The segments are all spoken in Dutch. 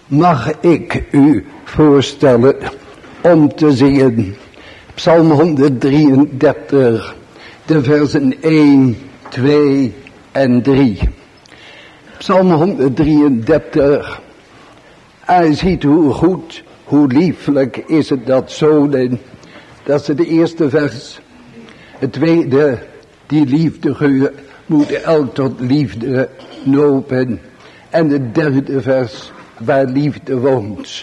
mag ik u voorstellen om te zingen Psalm 133, de versen 1, 2 en 3. Psalm 133. Hij ziet hoe goed, hoe lieflijk is het dat zonen. Dat is het eerste vers. Het tweede, die liefde moet elk tot liefde nopen. En het derde vers, waar liefde woont.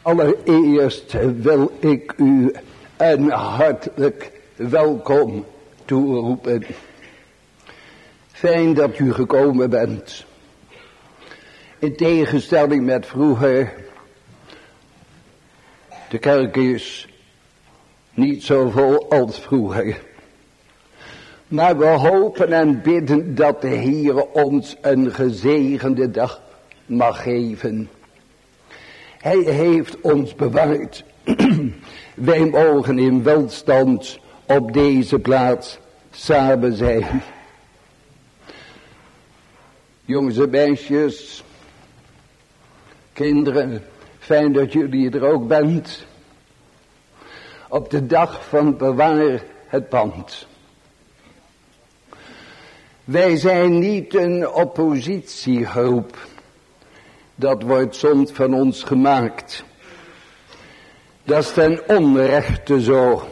Allereerst wil ik u een hartelijk welkom toeroepen. Fijn dat u gekomen bent. In tegenstelling met vroeger. De kerk is niet zo vol als vroeger. Maar we hopen en bidden dat de Heer ons een gezegende dag mag geven. Hij heeft ons bewaard. Wij mogen in welstand op deze plaats samen zijn. Jongens en meisjes, kinderen, fijn dat jullie er ook bent. Op de dag van bewaar het pand. Wij zijn niet een oppositiegroep. Dat wordt soms van ons gemaakt. Dat is ten onrechte zo.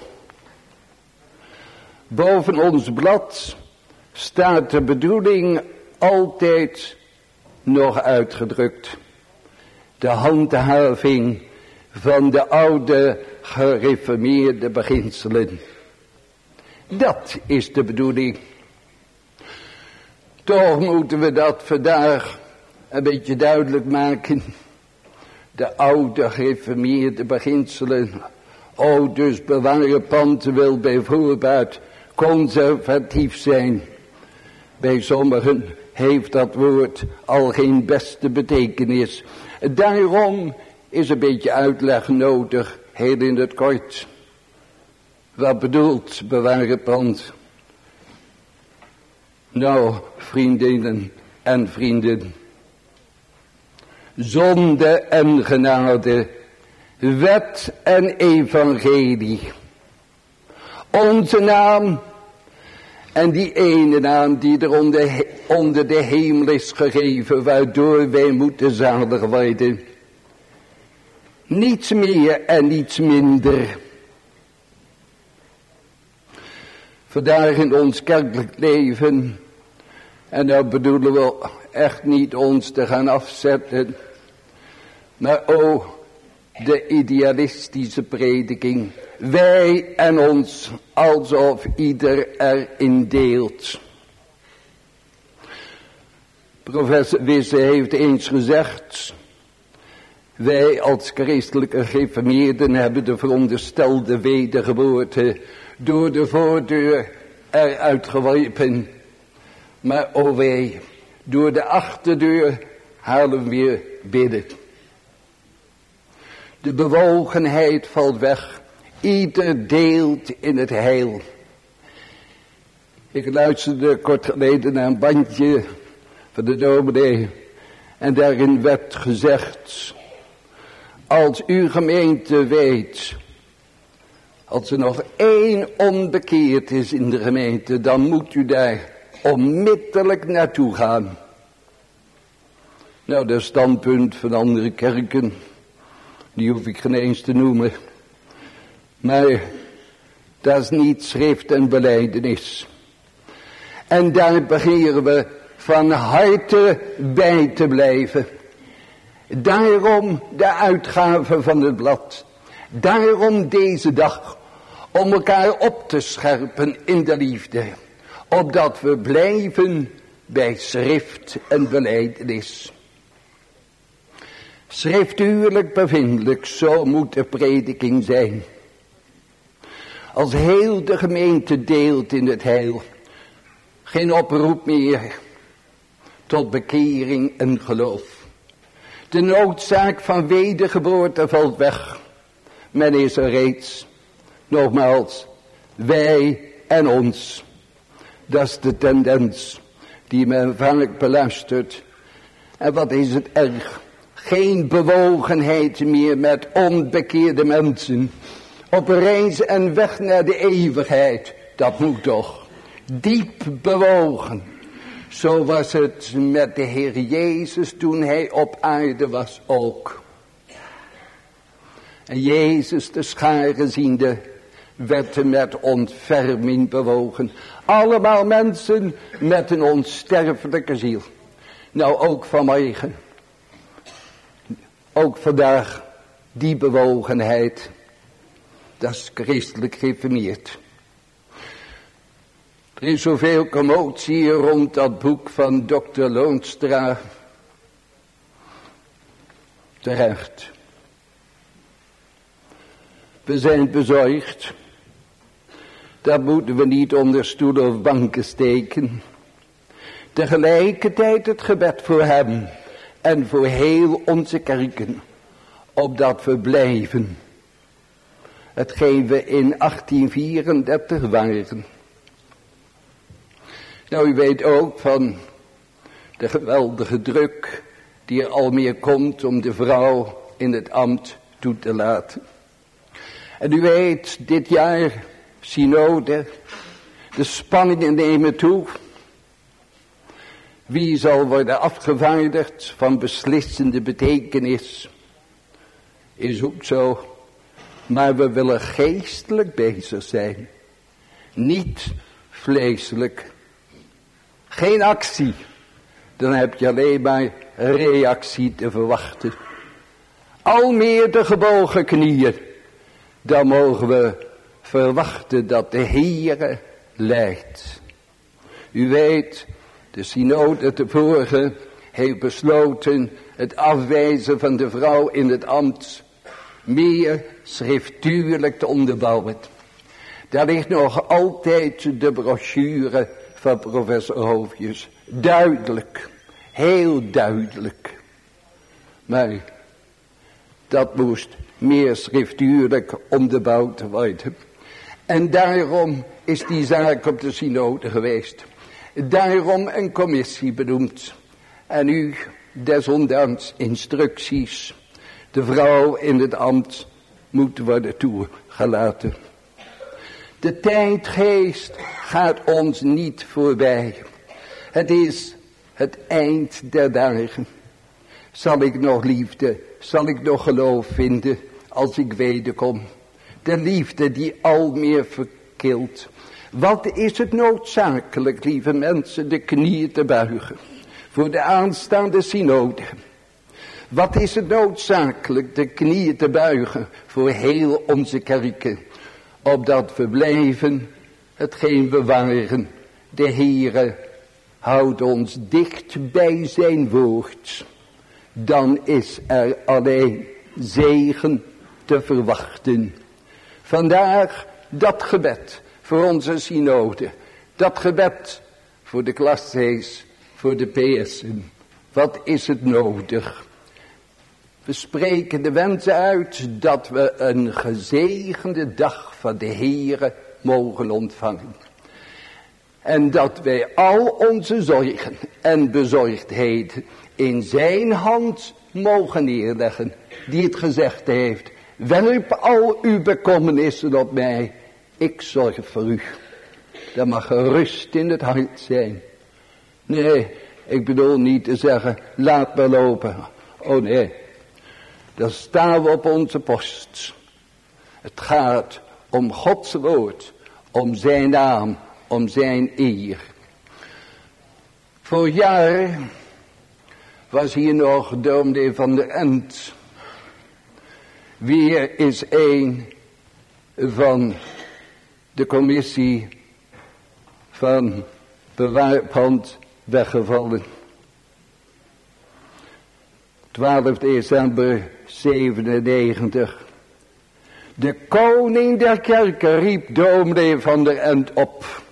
Boven ons blad staat de bedoeling altijd nog uitgedrukt. De handhaving van de oude gereformeerde beginselen. Dat is de bedoeling. Toch moeten we dat vandaag een beetje duidelijk maken. De oude gereformeerde beginselen. Dus bewaren pand wil bijvoorbeeld conservatief zijn. Bij sommigen heeft dat woord al geen beste betekenis. Daarom is een beetje uitleg nodig, heel in het kort. Wat bedoelt bewaren pand? Nou, vriendinnen en vrienden. Zonde en genade, wet en evangelie. Onze naam en die ene naam die er onder de hemel is gegeven, waardoor wij moeten zalig worden. Niets meer en niets minder. Vandaag in ons kerkelijk leven, en daar bedoelen we echt niet ons te gaan afzetten, maar de idealistische prediking. Wij en ons, alsof ieder erin deelt. Professor Wisse heeft eens gezegd, wij als christelijke gereformeerden hebben de veronderstelde wedergeboorte door de voordeur eruit geworpen. Maar wij, door de achterdeur halen we weer binnen. De bewogenheid valt weg. Ieder deelt in het heil. Ik luisterde kort geleden naar een bandje van de dominee. En daarin werd gezegd, als uw gemeente weet, als er nog één onbekeerd is in de gemeente, dan moet u daar onmiddellijk naartoe gaan. Nou, dat standpunt van andere kerken, die hoef ik geen eens te noemen. Maar dat is niet schrift en belijdenis. En daar begeren we van harte bij te blijven. Daarom de uitgave van het blad. Daarom deze dag. Om elkaar op te scherpen in de liefde. Opdat we blijven bij schrift en belijdenis. Schriftuurlijk bevindelijk, zo moet de prediking zijn. Als heel de gemeente deelt in het heil. Geen oproep meer tot bekering en geloof. De noodzaak van wedergeboorte valt weg. Men is er reeds. Nogmaals, wij en ons. Dat is de tendens die men vaak beluistert. En wat is het erg? Geen bewogenheid meer met onbekeerde mensen. Op reis en weg naar de eeuwigheid. Dat moet toch. Diep bewogen. Zo was het met de Heer Jezus toen hij op aarde was ook. En Jezus de scharen ziende werd met ontferming bewogen. Allemaal mensen met een onsterfelijke ziel. Nou ook vanmorgen. Ook vandaag Die bewogenheid, dat is christelijk gereformeerd. Er is zoveel commotie rond dat boek van Dr. Loonstra. Terecht. We zijn bezorgd. Dat moeten we niet onder stoelen of banken steken. Tegelijkertijd het gebed voor hem en voor heel onze kerken, opdat we blijven hetgeen we in 1834 waren. Nou, u weet ook van de geweldige druk die er al meer komt om de vrouw in het ambt toe te laten. En u weet, dit jaar, synode, de spanningen nemen toe. Wie zal worden afgevaardigd van beslissende betekenis, is ook zo. Maar we willen geestelijk bezig zijn. Niet vleeselijk. Geen actie. Dan heb je alleen maar reactie te verwachten. Al meer de gebogen knieën. Dan mogen we verwachten dat de Heere leidt. U weet, de synode tevoren heeft besloten het afwijzen van de vrouw in het ambt meer schriftuurlijk te onderbouwen. Daar ligt nog altijd de brochure van professor Hoofdjes. Duidelijk, heel duidelijk. Maar dat moest meer schriftuurlijk onderbouwd worden. En daarom is die zaak op de synode geweest. Daarom een commissie benoemd. En u desondanks instructies. De vrouw in het ambt moet worden toegelaten. De tijdgeest gaat ons niet voorbij. Het is het eind der dagen. Zal ik nog liefde, zal ik nog geloof vinden als ik wederkom? De liefde die al meer verkilt. Wat is het noodzakelijk, lieve mensen, de knieën te buigen voor de aanstaande synode? Wat is het noodzakelijk, de knieën te buigen voor heel onze kerken, opdat we blijven hetgeen we waren. De Heere houdt ons dicht bij zijn woord. Dan is er alleen zegen te verwachten. Vandaag dat gebed voor onze synode. Dat gebed voor de klasse's, voor de PS'en. Wat is het nodig? We spreken de wensen uit dat we een gezegende dag van de Heere mogen ontvangen. En dat wij al onze zorgen en bezorgdheden in zijn hand mogen neerleggen. Die het gezegd heeft: werp al uw bekommernissen op mij. Ik zorg voor u. Dat mag gerust in het hart zijn. Nee, ik bedoel niet te zeggen, laat maar lopen. Oh nee, dan staan we op onze post. Het gaat om Gods woord, om zijn naam, om zijn eer. Vorig jaar was hier nog dominee van der End. Weer is een van de commissie van bewaarpand weggevallen. 12 december 97. De koning der kerken riep dominee van der End op.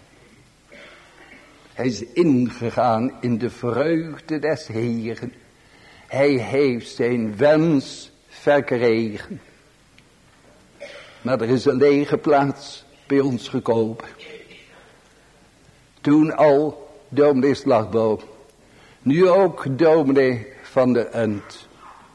Hij is ingegaan in de vreugde des Heeren. Hij heeft zijn wens verkregen. Maar er is een lege plaats bij ons gekomen. Toen al dominee Slagboom. Nu ook dominee van der End.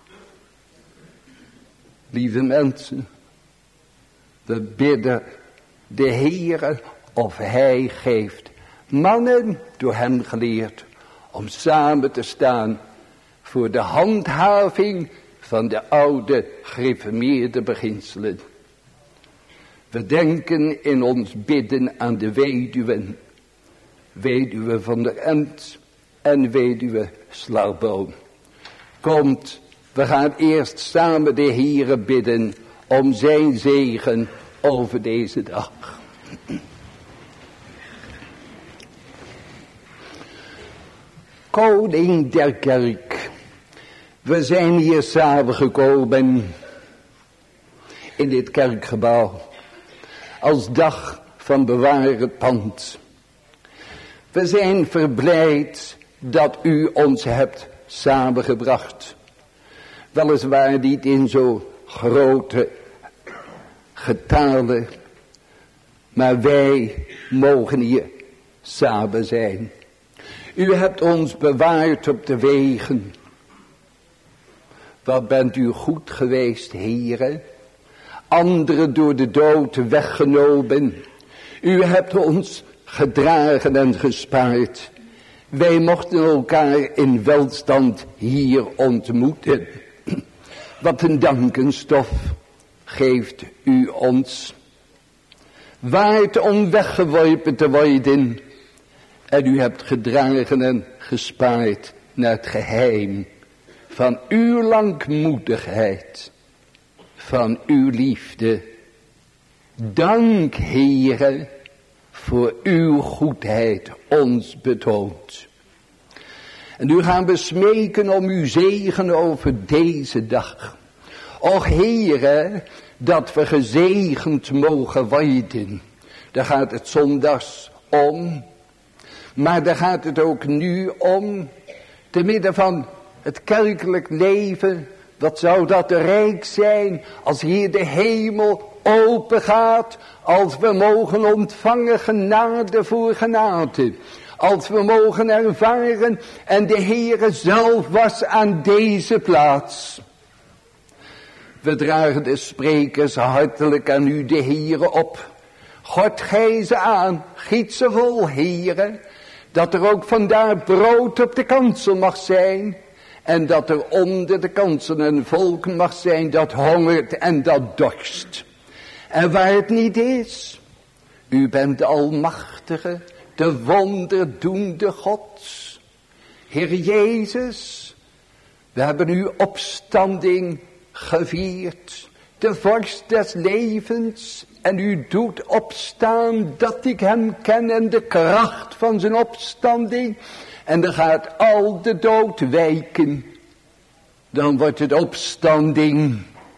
Lieve mensen. We bidden de Heere of hij geeft mannen door hem geleerd om samen te staan voor de handhaving van de oude gereformeerde beginselen. We denken in ons bidden aan de weduwen. Weduwe van der End en weduwe Slagboom. Komt We gaan eerst samen de Heere bidden om zijn zegen over deze dag. Koning der kerk, we zijn hier samengekomen in dit kerkgebouw als dag van bewaar het pand. We zijn verblijd dat u ons hebt samengebracht. Weliswaar niet in zo grote getalen, maar wij mogen hier samen zijn. U hebt ons bewaard op de wegen. Wat bent u goed geweest, Heere. Anderen door de dood weggenomen. U hebt ons gedragen en gespaard. Wij mochten elkaar in welstand hier ontmoeten. Wat een dankenstof geeft u ons. Waard om weggeworpen te worden. En u hebt gedragen en gespaard naar het geheim van uw langmoedigheid, van uw liefde. Dank, Heere, voor uw goedheid ons betoond. En nu gaan we smeken om uw zegen over deze dag. Och, Heere, dat we gezegend mogen worden. Daar gaat het zondags om. Maar daar gaat het ook nu om, te midden van het kerkelijk leven. Wat zou dat rijk zijn als hier de hemel open gaat. Als we mogen ontvangen genade voor genade. Als we mogen ervaren en de Heere zelf was aan deze plaats. We dragen de sprekers hartelijk aan u de Heere op. God gij ze aan, giet ze vol, Heere. Dat er ook vandaar brood op de kansel mag zijn. En dat er onder de kansel een volk mag zijn dat hongert en dat dorst. En waar het niet is, u bent de almachtige, de wonderdoende God. Heer Jezus, we hebben uw opstanding gevierd. De vorst des levens. En u doet opstaan dat ik hem ken en de kracht van zijn opstanding. En dan gaat al de dood wijken. Dan wordt het opstanding.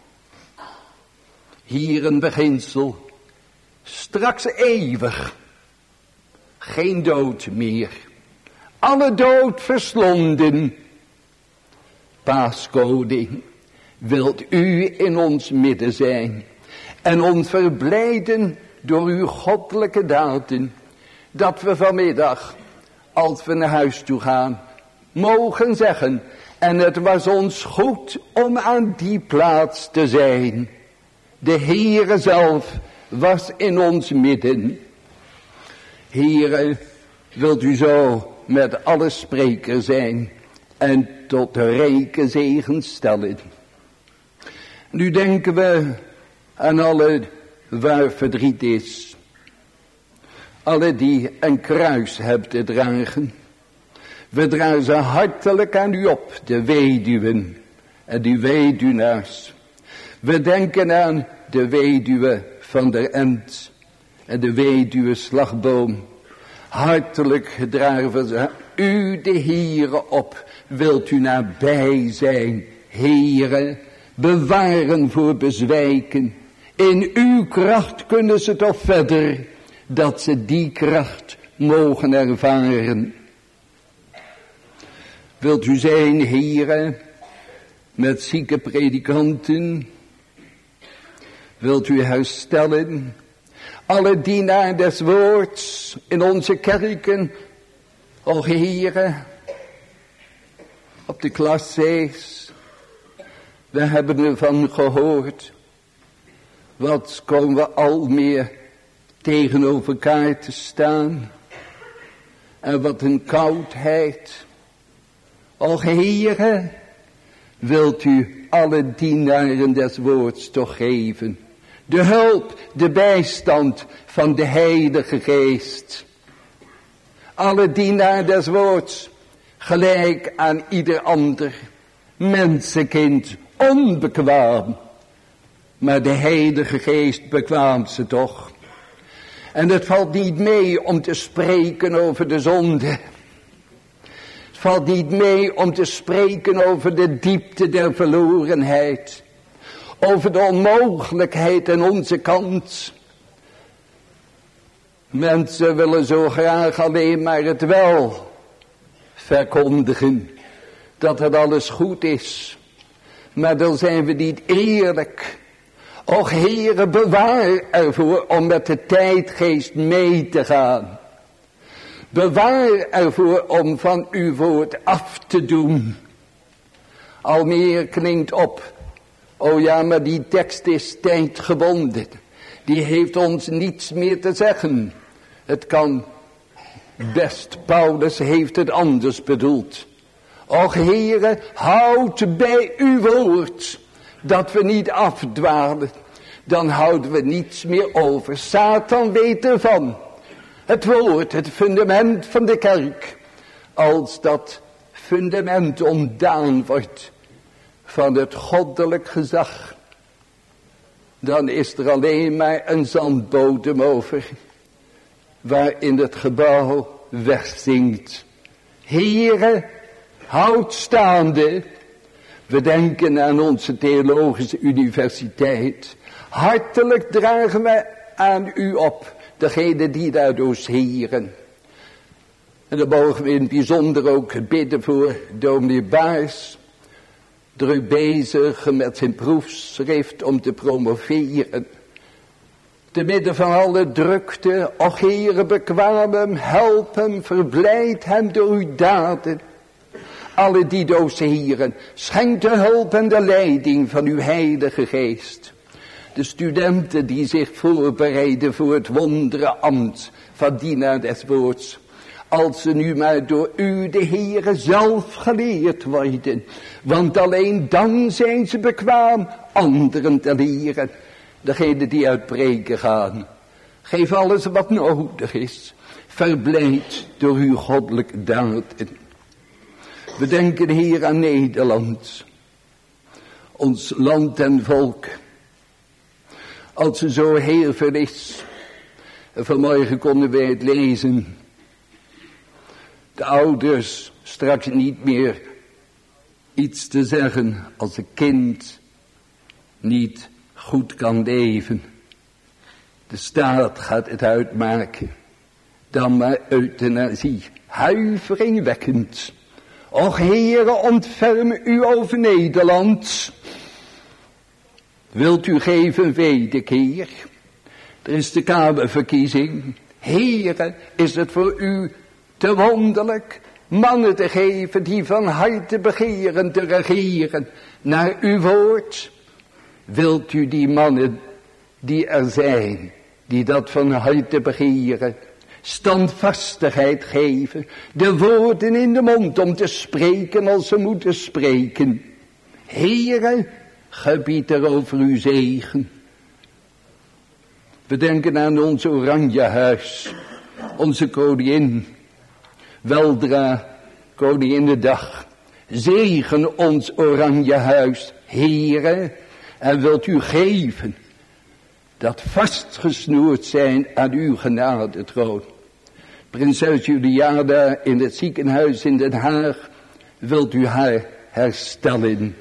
Hier een beginsel. Straks eeuwig. Geen dood meer. Alle dood verslonden. Paaskoning, wilt u in ons midden zijn. En ons verblijden door uw goddelijke daden. Dat we vanmiddag, als we naar huis toe gaan, mogen zeggen. En het was ons goed om aan die plaats te zijn. De Heere zelf was in ons midden. Heere, wilt u zo met alle sprekers zijn. En tot rijke zegen stellen. Nu denken we aan alle waar verdriet is. Alle die een kruis hebben te dragen. We dragen ze hartelijk aan u op, de weduwen en die weduwnaars. We denken aan de weduwe van der End en de weduwe slagboom. Hartelijk dragen we ze u de Heere op. Wilt u nabij zijn, Heere, bewaren voor bezwijken. In uw kracht kunnen ze toch verder, dat ze die kracht mogen ervaren. Wilt u zijn, Heere, met zieke predikanten? Wilt u herstellen alle dienaar des woords in onze kerken? O Heere, op de klassees, we hebben ervan gehoord. Wat komen we al meer tegenover elkaar te staan. En wat een koudheid. O Heere, wilt u alle dienaren des woords toch geven. De hulp, de bijstand van de Heilige Geest. Alle dienaar des woords, gelijk aan ieder ander. mensenkind, onbekwaam. Maar de Heilige Geest bekwaamt ze toch. En het valt niet mee om te spreken over de zonde. Het valt niet mee om te spreken over de diepte der verlorenheid. Over de onmogelijkheid aan onze kant. Mensen willen zo graag alleen maar het wel verkondigen. Dat het alles goed is. Maar dan zijn we niet eerlijk. Och Heere, bewaar ervoor om met de tijdgeest mee te gaan. Bewaar ervoor om van uw woord af te doen. Al meer klinkt op. Oh ja, maar die tekst is tijdgebonden. Die heeft ons niets meer te zeggen. Het kan best, Paulus heeft het anders bedoeld. Och Heere, houd bij uw woord. Dat we niet afdwalen. Dan houden we niets meer over. Satan weet ervan. Het woord, het fundament van de kerk. Als dat fundament ontdaan wordt van het goddelijk gezag. Dan is er alleen maar een zandbodem over. Waarin het gebouw wegzinkt. Heere, houd staande. We denken aan onze theologische universiteit. Hartelijk dragen we aan u op. Degene die daar doseren. En dan mogen we in het bijzonder ook bidden voor dominee Baars. Druk bezig met zijn proefschrift om te promoveren. Te midden van alle drukte. Och Heere, bekwaam hem, help hem, verblijd hem door uw daden. Alle die doseren, schenk de hulp en de leiding van uw Heilige Geest. De studenten die zich voorbereiden voor het wondere ambt van dienaar des woords. Als ze nu maar door u, de Heere, zelf geleerd worden. Want alleen dan zijn ze bekwaam anderen te leren. Degene die uit preken gaan. Geef alles wat nodig is. Verblijd door uw goddelijke daden. We denken, Heer, aan Nederland. Ons land en volk. Als er zo heel veel is. Vanmorgen konden wij het lezen. De ouders straks niet meer iets te zeggen als een kind niet goed kan leven. De staat gaat het uitmaken. Dan maar euthanasie. Huiveringwekkend. Och Heere, ontferm u over Nederland. Wilt u geven wederkeer? Er is de Kamerverkiezing. Heere, is het voor u te wonderlijk mannen te geven die van harte begeren te regeren naar uw woord? Wilt u die mannen die er zijn, die dat van harte begeren, standvastigheid geven, de woorden in de mond om te spreken als ze moeten spreken? Heere, gebied er over uw zegen. We denken aan ons Oranjehuis, onze koningin. Weldra Koninginnedag. Zegen ons Oranjehuis, Heere, en wilt u geven dat vastgesnoerd zijn aan uw genadetroon. Prinses Juliana in het ziekenhuis in Den Haag, wilt u haar herstellen.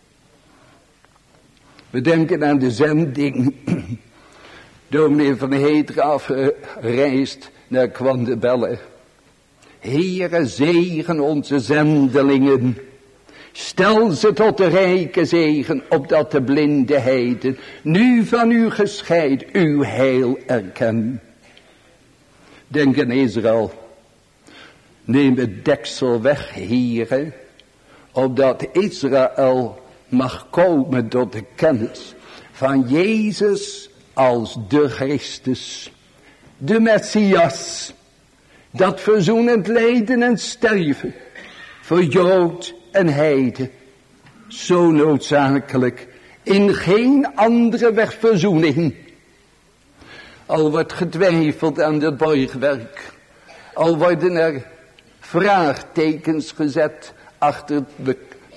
We denken aan de zending. Dominee van Heteren afgereisd naar Kwandebelle. Heere, zegen onze zendelingen. Stel ze tot de rijke zegen, opdat de blinde heiden nu van u gescheid uw heil erkennen. Denk aan Israël. Neem het deksel weg, Heere, opdat Israël mag komen tot de kennis van Jezus als de Christus, de Messias, dat verzoenend lijden en sterven voor Jood en heiden, zo noodzakelijk, in geen andere weg verzoening. Al wordt getwijfeld aan het borgwerk, al worden er vraagtekens gezet achter de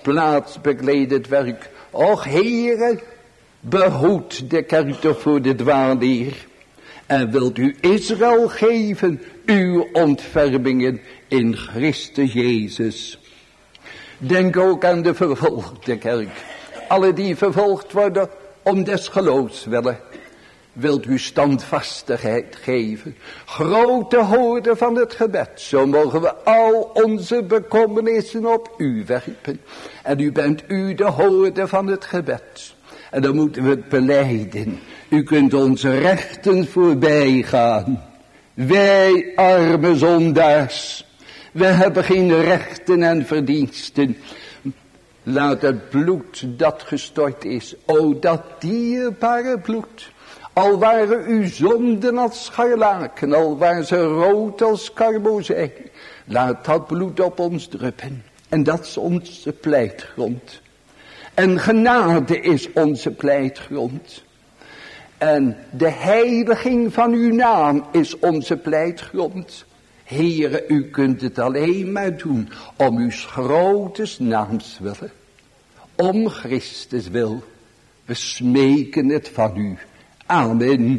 plaatsbekledend werk. Och Heere, behoed de kerk toch voor de dwaalleer. En wilt u Israël geven, uw ontfermingen in Christus Jezus. Denk ook aan de vervolgde kerk. Alle die vervolgd worden om des geloofs willen. Wilt u standvastigheid geven. Grote hoorde van het gebed. Zo mogen we al onze bekommernissen op u werpen. En u bent u de hoorde van het gebed. En dan moeten we het belijden. U kunt onze rechten voorbij gaan. Wij arme zondaars. We hebben geen rechten en verdiensten. Laat het bloed dat gestort is. O dat dierbare bloed. Al waren uw zonden als scharlaken. Al waren ze rood als karmozijn. Laat dat bloed op ons druppen. En dat is onze pleitgrond. En genade is onze pleitgrond. En de heiliging van uw naam is onze pleitgrond. Heere, u kunt het alleen maar doen om uw grote naams willen. Om Christus wil. We smeken het van u. Amen.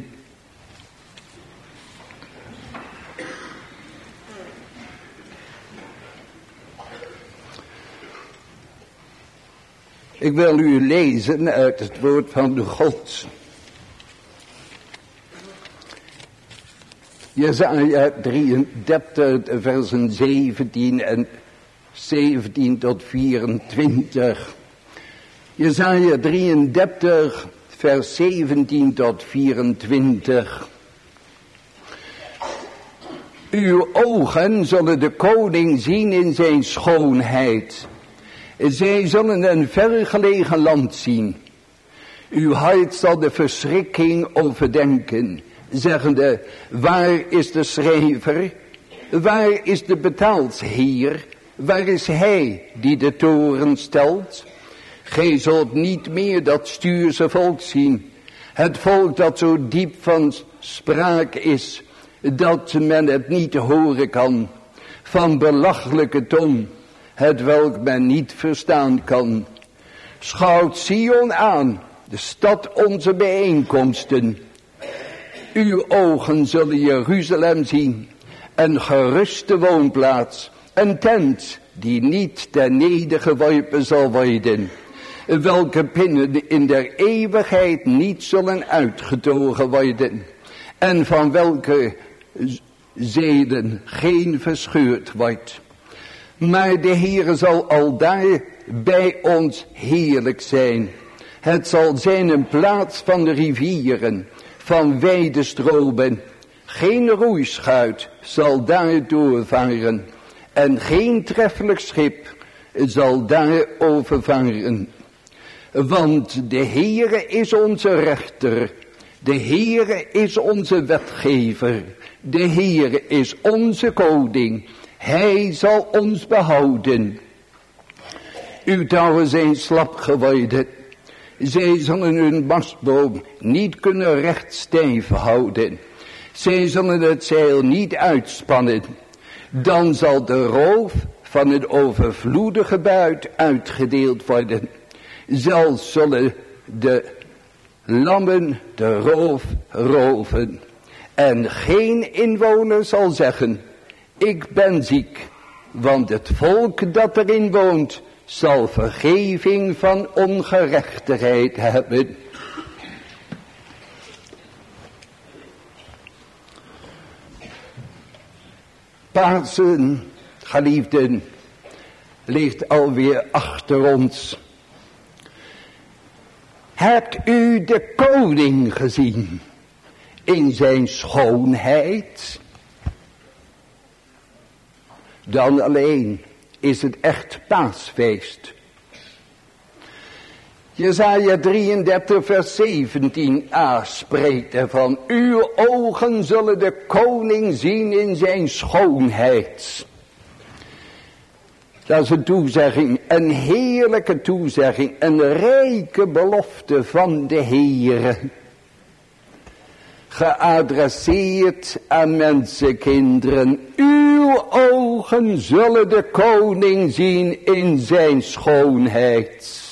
Ik wil u lezen uit het woord van de God. Jesaja 33, versen 17 tot 24. Jesaja 33, vers 17 tot 24. Uw ogen zullen de koning zien in zijn schoonheid. Zij zullen een vergelegen land zien. Uw hart zal de verschrikking overdenken, zeggende, waar is de schrijver? Waar is de betaalsheer? Waar is hij die de toren stelt? Gij zult niet meer dat stuurse volk zien. Het volk dat zo diep van spraak is, dat men het niet horen kan. Van belachelijke tong, het welk men niet verstaan kan. Schouwt Sion aan, de stad onze bijeenkomsten. Uw ogen zullen Jeruzalem zien, een geruste woonplaats, een tent die niet ten nedergeworpen zal worden, welke binnen in der eeuwigheid niet zullen uitgetogen worden, en van welke zeden geen verscheurd wordt. Maar de Heere zal aldaar bij ons heerlijk zijn. Het zal zijn een plaats van de rivieren, van wijde stromen. Geen roeischuit zal daar doorvaren, en geen treffelijk schip zal daar overvaren. Want de Heere is onze rechter, de Heere is onze wetgever, de Heere is onze koning, hij zal ons behouden. Uw touwen zijn slap geworden, zij zullen hun mastboom niet kunnen recht stijf houden. Zij zullen het zeil niet uitspannen. Dan zal de roof van het overvloedige buit uitgedeeld worden. Zelfs zullen de lammen de roof roven. En geen inwoner zal zeggen, ik ben ziek. Want het volk dat erin woont zal vergeving van ongerechtigheid hebben. Pasen, geliefden, ligt alweer achter ons. Hebt u de koning gezien in zijn schoonheid? Dan alleen is het echt paasfeest. Jesaja 33 vers 17a spreekt ervan. Uw ogen zullen de koning zien in zijn schoonheid. Dat is een toezegging, een heerlijke toezegging, een rijke belofte van de Heere. geadresseerd aan mensenkinderen. Uw ogen zullen de koning zien in zijn schoonheid.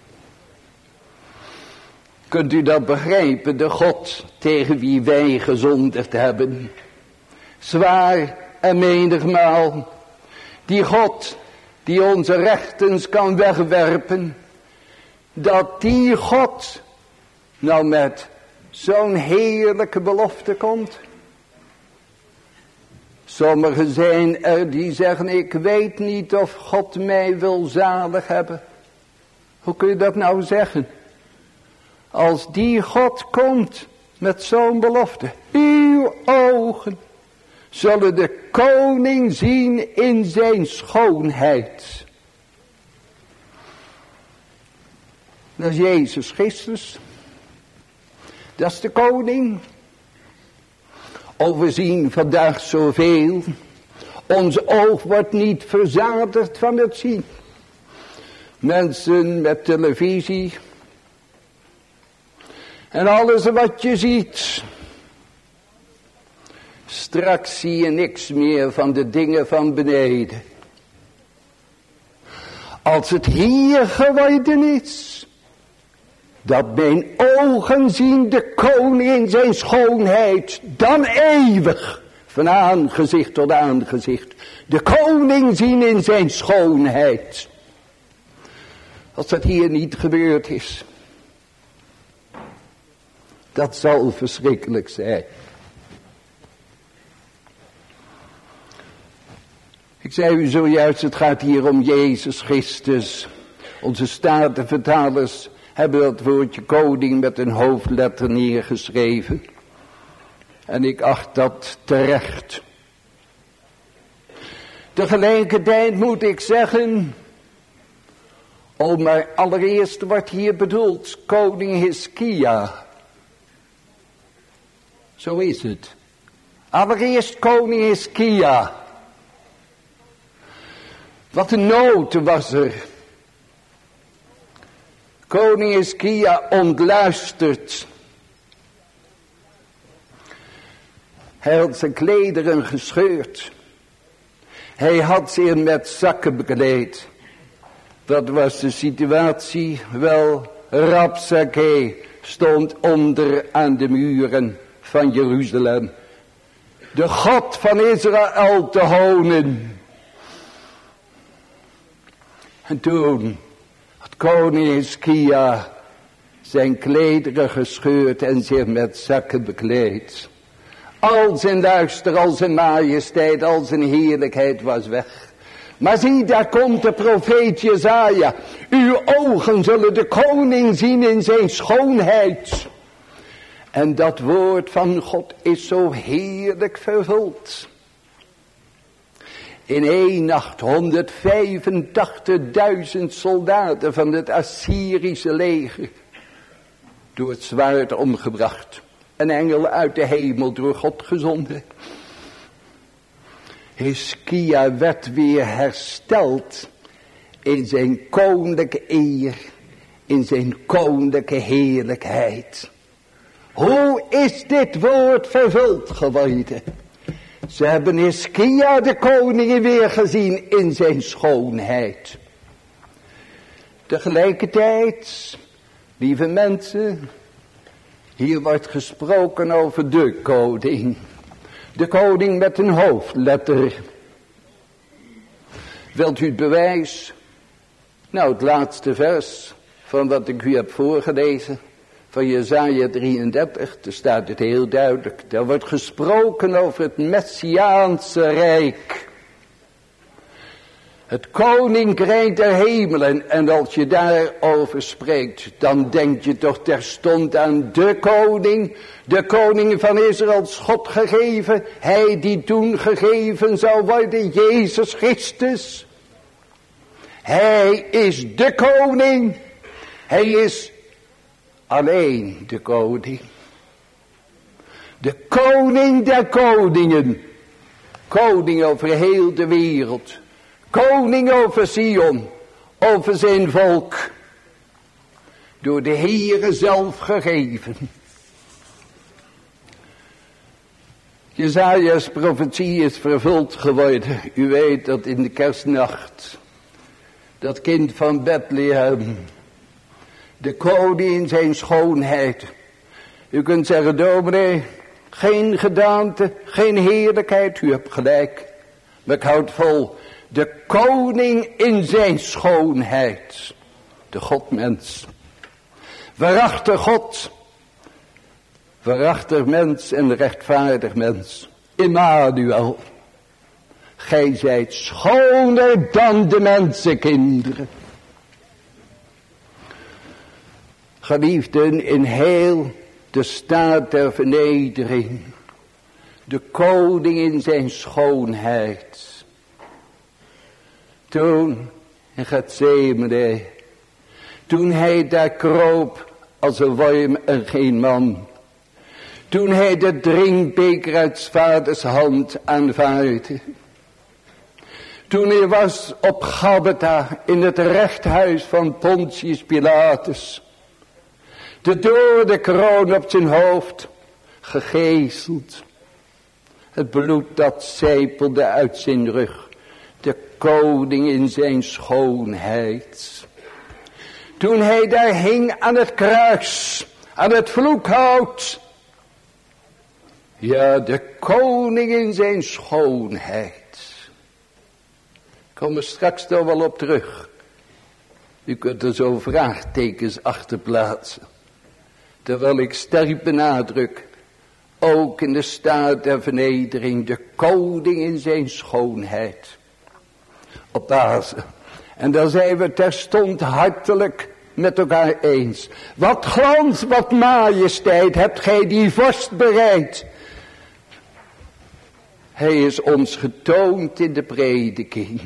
Kunt u dat begrijpen, de God tegen wie wij gezondigd hebben? Zwaar en menigmaal. Die God die onze rechtens kan wegwerpen. Dat die God nou met zo'n heerlijke belofte komt. Sommigen zijn er die zeggen, ik weet niet of God mij wil zalig hebben. Hoe kun je dat nou zeggen? Als die God komt met zo'n belofte. Uw ogen zullen de koning zien in zijn schoonheid. Dat is Jezus Christus. Dat is de koning. Oh, we zien vandaag zoveel. Ons oog wordt niet verzadigd van het zien. Mensen met televisie. En alles wat je ziet. Straks zie je niks meer van de dingen van beneden. Als het hier geworden is. Dat mijn ogen zien de koning in zijn schoonheid. Dan eeuwig. Van aangezicht tot aangezicht. De koning zien in zijn schoonheid. Als dat hier niet gebeurd is. Dat zal verschrikkelijk zijn. Ik zei u zojuist, het gaat hier om Jezus Christus. Onze statenvertalers hebben dat woordje koning met een hoofdletter neergeschreven. En ik acht dat terecht. Tegelijkertijd moet ik zeggen, oh, maar allereerst wordt hier bedoeld koning Hiskia. Zo is het. Allereerst koning Hiskia. Wat een nood was er. Koning Hiskia ontluisterd. Hij had zijn klederen gescheurd. Hij had zich met zakken bekleed. Dat was de situatie. Wel, Rabsakeh stond onder aan de muren van Jeruzalem. De God van Israël te honen. En toen had koning Hiskia zijn klederen gescheurd en zich met zakken bekleed. Al zijn luister, al zijn majesteit, al zijn heerlijkheid was weg. Maar zie, daar komt de profeet Jesaja. Uw ogen zullen de koning zien in zijn schoonheid. En dat woord van God is zo heerlijk vervuld. In één nacht 185.000 soldaten van het Assyrische leger door het zwaard omgebracht. Een engel uit de hemel door God gezonden. Hiskia werd weer hersteld in zijn koninklijke eer, in zijn koninklijke heerlijkheid. Hoe is dit woord vervuld geworden? Ze hebben Hiskia de koning weer gezien in zijn schoonheid. Tegelijkertijd, lieve mensen, hier wordt gesproken over de koning. De koning met een hoofdletter. Wilt u het bewijs? Nou, het laatste vers van wat ik u heb voorgelezen. Van Jesaja 33, daar staat het heel duidelijk. Daar wordt gesproken over het Messiaanse Rijk. Het koninkrijk der hemelen. En als je daarover spreekt, dan denk je toch terstond aan de koning van Israëls God gegeven. Hij die toen gegeven zou worden, Jezus Christus. Hij is de koning. Hij is alleen de koning. De koning der koningen. Koning over heel de wereld. Koning over Sion. Over zijn volk. Door de Heere zelf gegeven. Jesaja's profetie is vervuld geworden. U weet dat in de kerstnacht dat kind van Bethlehem, de koning in zijn schoonheid. U kunt zeggen, dominee, geen gedaante, geen heerlijkheid. U hebt gelijk. Maar ik houd vol. De koning in zijn schoonheid. De Godmens. Waarachtig God. Waarachtig mens en rechtvaardig mens. Immanuel. Gij zijt schoner dan de mensenkinderen. Geliefden, in heel de staat der vernedering. De koning in zijn schoonheid. Toen in Gethsemane. Toen hij daar kroop als een worm en geen man. Toen hij de drinkbeker uit 's vaders hand aanvaarde. Toen hij was op Gabbatha in het rechthuis van Pontius Pilatus. De doordenkroon op zijn hoofd gegezeld. Het bloed dat sijpelde uit zijn rug. De koning in zijn schoonheid. Toen hij daar hing aan het kruis, aan het vloekhout. Ja, de koning in zijn schoonheid. Ik kom er straks nog wel op terug. U kunt er zo vraagtekens achter plaatsen. Terwijl ik sterk benadruk, ook in de staat der vernedering, de koning in zijn schoonheid. Op Pasen. En daar zijn we terstond hartelijk met elkaar eens. Wat glans, wat majesteit hebt gij die vorst bereid. Hij is ons getoond in de prediking.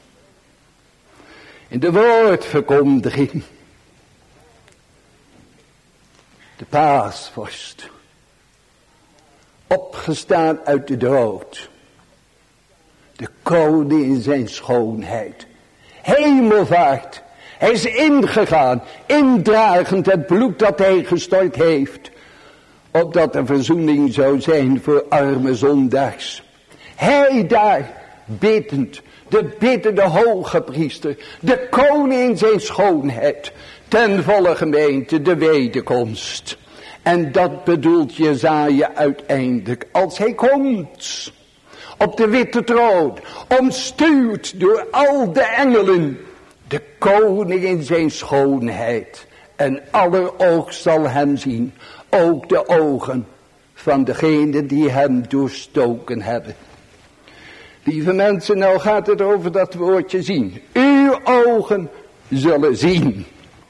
In de woordverkondiging. De paasvorst. Opgestaan uit de dood. De koning in zijn schoonheid. Hemelvaart. Hij is ingegaan. Indragend het bloed dat hij gestort heeft. Opdat er verzoening zou zijn voor arme zondaars. Hij daar biddend. De biddende hoge priester. De koning in zijn schoonheid. Ten volle gemeente de wederkomst. En dat bedoelt Jesaja uiteindelijk als hij komt. Op de witte troon. Omstuwd door al de engelen. De koning in zijn schoonheid. En aller oog zal hem zien. Ook de ogen van degene die hem doorstoken hebben. Lieve mensen, nou gaat het over dat woordje zien. Uw ogen zullen zien.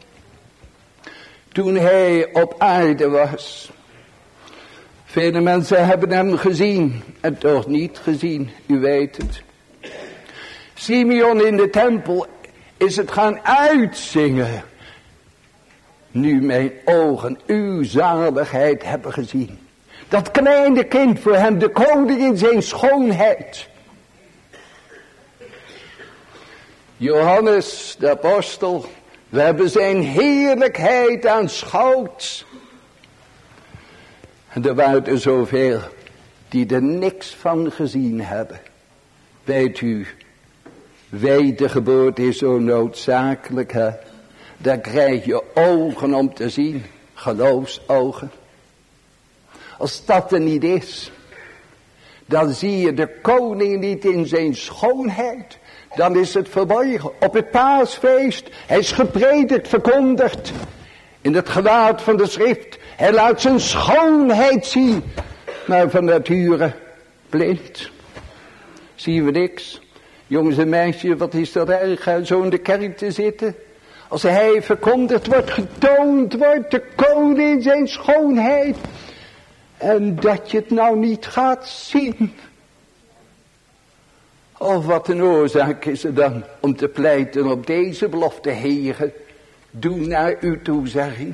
Toen hij op aarde was. Vele mensen hebben hem gezien en toch niet gezien, u weet het. Simeon in de tempel is het gaan uitzingen. Nu mijn ogen uw zaligheid hebben gezien. Dat kleine kind voor hem, de koning in zijn schoonheid. Johannes de apostel, we hebben zijn heerlijkheid aanschouwd. En er waren er zoveel die er niks van gezien hebben. Weet u, wedergeboorte is zo noodzakelijk, hè? Daar krijg je ogen om te zien, geloofsogen. Als dat er niet is, dan zie je de koning niet in zijn schoonheid. Dan is het verborgen. Op het paasfeest, hij is gepredikt, verkondigd. In het gewaad van de schrift. Hij laat zijn schoonheid zien. Maar van nature blind. Zien we niks. Jongens en meisjes, wat is dat erg, zo in de kerk te zitten. Als hij verkondigd wordt, getoond wordt, de koning in zijn schoonheid. En dat je het nou niet gaat zien. Oh, wat een oorzaak is er dan om te pleiten op deze belofte, Heere. Doe naar uw toezegging.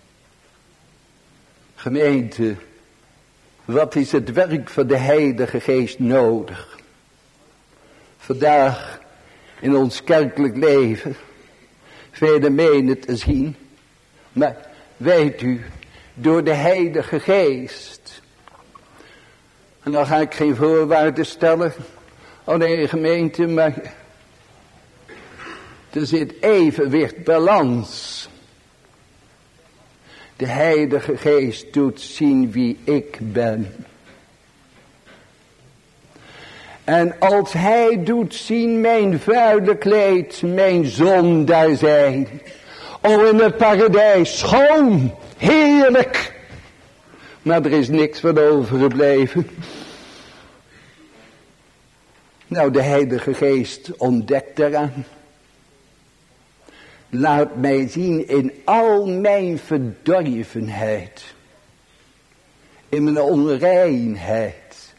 Gemeente, wat is het werk van de Heilige Geest nodig? Vandaag in ons kerkelijk leven, velen menen te zien, maar weet u, door de Heilige Geest. En dan ga ik geen voorwaarden stellen. Oh nee, gemeente, maar er zit evenwicht, balans. De Heilige Geest doet zien wie ik ben. En als hij doet zien mijn vuile kleed, mijn zondaar zijn. Oh, in het paradijs, schoon, heerlijk. Maar er is niks van overgebleven. Nou, de Heilige Geest ontdekt daaraan. Laat mij zien in al mijn verdorvenheid. In mijn onreinheid.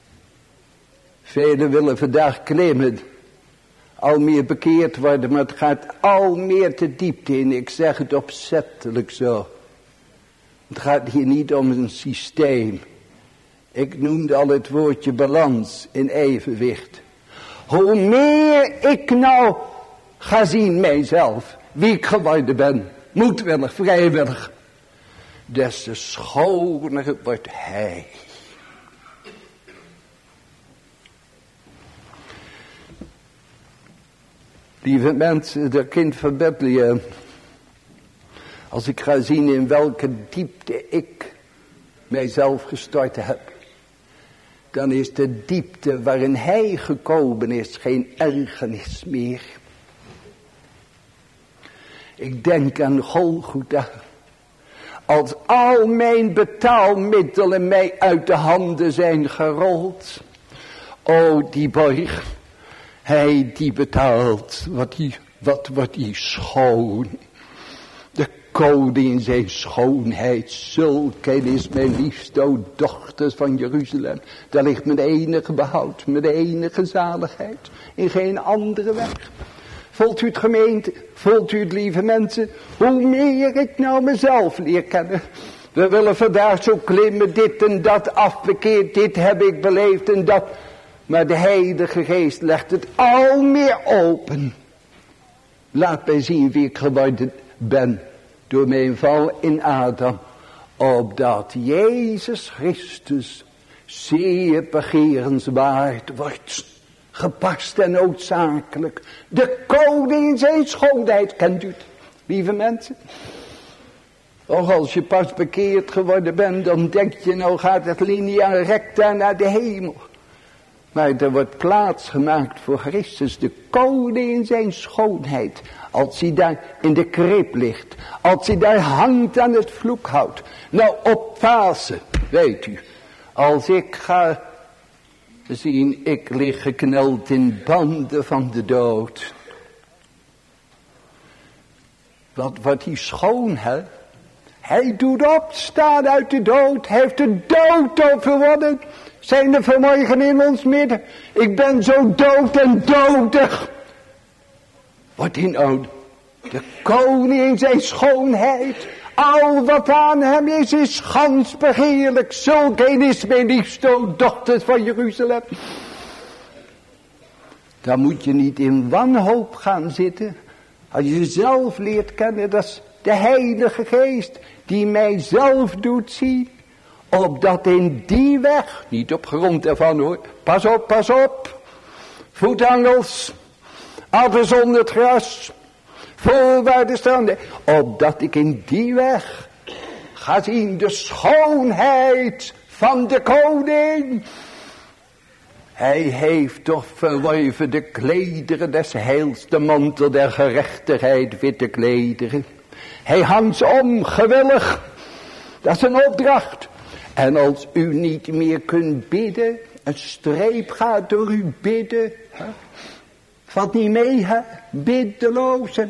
Velen willen vandaag klimmen. Al meer bekeerd worden, maar het gaat al meer te diepte in. Ik zeg het opzettelijk zo. Het gaat hier niet om een systeem. Ik noemde al het woordje balans in evenwicht. Hoe meer ik nou ga zien mijzelf, wie ik geworden ben, moedwillig, vrijwillig, des te schoner wordt hij. Lieve mensen, de kind van Bethlehem, als ik ga zien in welke diepte ik mijzelf gestort heb, dan is de diepte waarin hij gekomen is geen ergernis meer. Ik denk aan Golgotha. Als al mijn betaalmiddelen mij uit de handen zijn gerold. O, die borg. Hij die betaalt. Wat wordt die schoon. De koning in zijn schoonheid. Zulk een is mijn liefste, o dochters van Jeruzalem. Daar ligt mijn enige behoud. Mijn enige zaligheid. In geen andere weg. Voelt u het gemeente? Voelt u het lieve mensen? Hoe meer ik nou mezelf leer kennen. We willen vandaag zo klimmen, dit en dat afbekeerd, dit heb ik beleefd en dat. Maar de Heilige Geest legt het al meer open. Laat mij zien wie ik geworden ben door mijn val in Adam. Opdat Jezus Christus zeer begerenswaard wordt. Gepast en noodzakelijk. De koning in zijn schoonheid, kent u het, lieve mensen? Och, als je pas bekeerd geworden bent, dan denk je, nou gaat het linea recta naar de hemel. Maar er wordt plaats gemaakt voor Christus, de koning in zijn schoonheid. Als hij daar in de krib ligt, als hij daar hangt aan het vloekhout. Nou, op Pasen, weet u, als ik ga zien, ik lig gekneld in banden van de dood. Wat die schoon, hè? Hij doet opstaan uit de dood. Hij heeft de dood overwonnen. Zijn er vanmorgen in ons midden? Ik ben zo dood en dodig. Wat inhoud? De koning in zijn schoonheid. Al wat aan hem is gans begeerlijk. Zulk een is mijn liefste dochter van Jeruzalem. Daar moet je niet in wanhoop gaan zitten. Als je jezelf leert kennen, dat is de Heilige Geest. Die mij zelf doet zien. Opdat in die weg, niet op grond ervan hoor. Pas op, pas op. Voetangels. Adders onder het gras. Voorwaarden stranden. Opdat ik in die weg ga zien de schoonheid van de koning. Hij heeft toch verworven de klederen des heils, de mantel der gerechtigheid, witte klederen. Hij hangt ze om, gewillig. Dat is een opdracht. En als u niet meer kunt bidden, een streep gaat door uw bidden. Hè? Valt niet mee, hè? Biddelozen.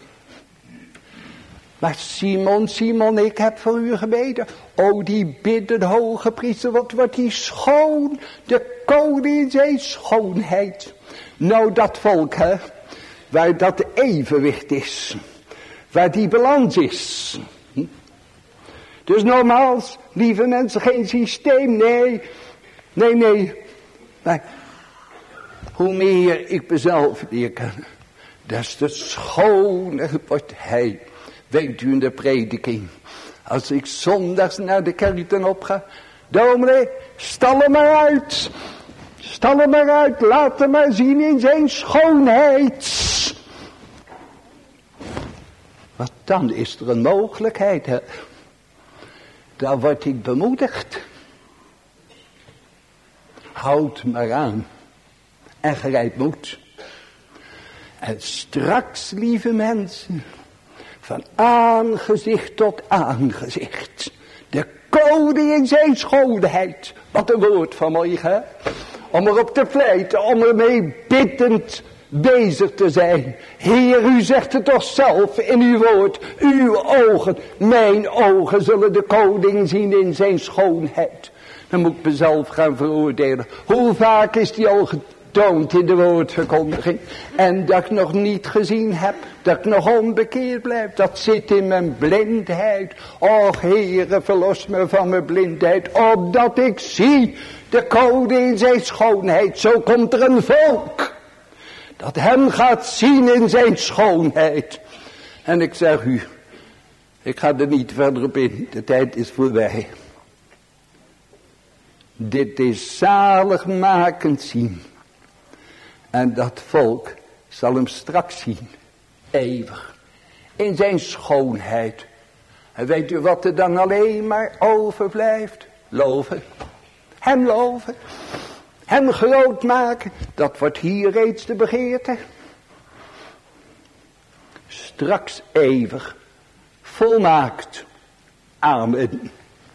Maar Simon, ik heb voor u gebeden. O, die bidden hoge priester, wat wordt die schoon. De koning in zijn schoonheid. Nou, dat volk, hè. Waar dat evenwicht is. Waar die balans is. Dus nogmaals, lieve mensen, geen systeem, nee. Maar hoe meer ik mezelf leer kennen, des te schoner wordt hij. Weet u in de prediking, als ik zondags naar de kerk dan opga, Dominee, stal hem maar uit. Stal hem maar uit. Laat hem maar zien in zijn schoonheid. Want dan is er een mogelijkheid. Hè? Dan word ik bemoedigd. Houd maar aan. En grijp moed. En straks, lieve mensen. Van aangezicht tot aangezicht. De koning in zijn schoonheid. Wat een woord van morgen. Om erop te pleiten. Om ermee biddend bezig te zijn. Heer, u zegt het toch zelf in uw woord. Uw ogen, mijn ogen zullen de koning zien in zijn schoonheid. Dan moet ik mezelf gaan veroordelen. Hoe vaak is die al getoond in de woordverkondiging. En dat ik nog niet gezien heb. Dat ik nog onbekeerd blijf. Dat zit in mijn blindheid. Och Heere, verlos me van mijn blindheid. Opdat ik zie de koning in zijn schoonheid. Zo komt er een volk. Dat hem gaat zien in zijn schoonheid. En ik zeg u. Ik ga er niet verder op in. De tijd is voorbij. Dit is zaligmakend zien. En dat volk zal hem straks zien. Eeuwig. In zijn schoonheid. En weet u wat er dan alleen maar overblijft? Loven. Hem loven. Hem groot maken. Dat wordt hier reeds de begeerte. Straks eeuwig. Volmaakt. Amen.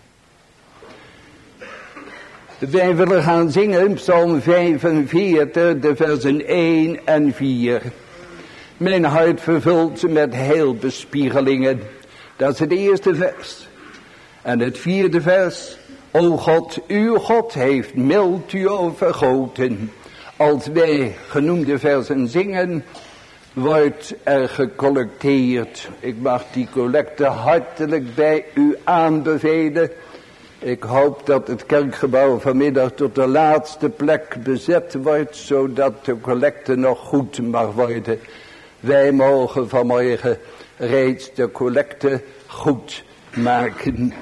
Wij willen gaan zingen Psalm 45, de versen 1 en 4. Mijn hart vervult ze met heilbespiegelingen. Dat is het eerste vers. En het vierde vers. O God, uw God heeft miltuo vergoten. Als wij genoemde versen zingen, wordt er gecollecteerd. Ik mag die collecte hartelijk bij u aanbevelen. Ik hoop dat het kerkgebouw vanmiddag tot de laatste plek bezet wordt, zodat de collecte nog goed mag worden. Wij mogen vanmorgen reeds de collecte goed maken.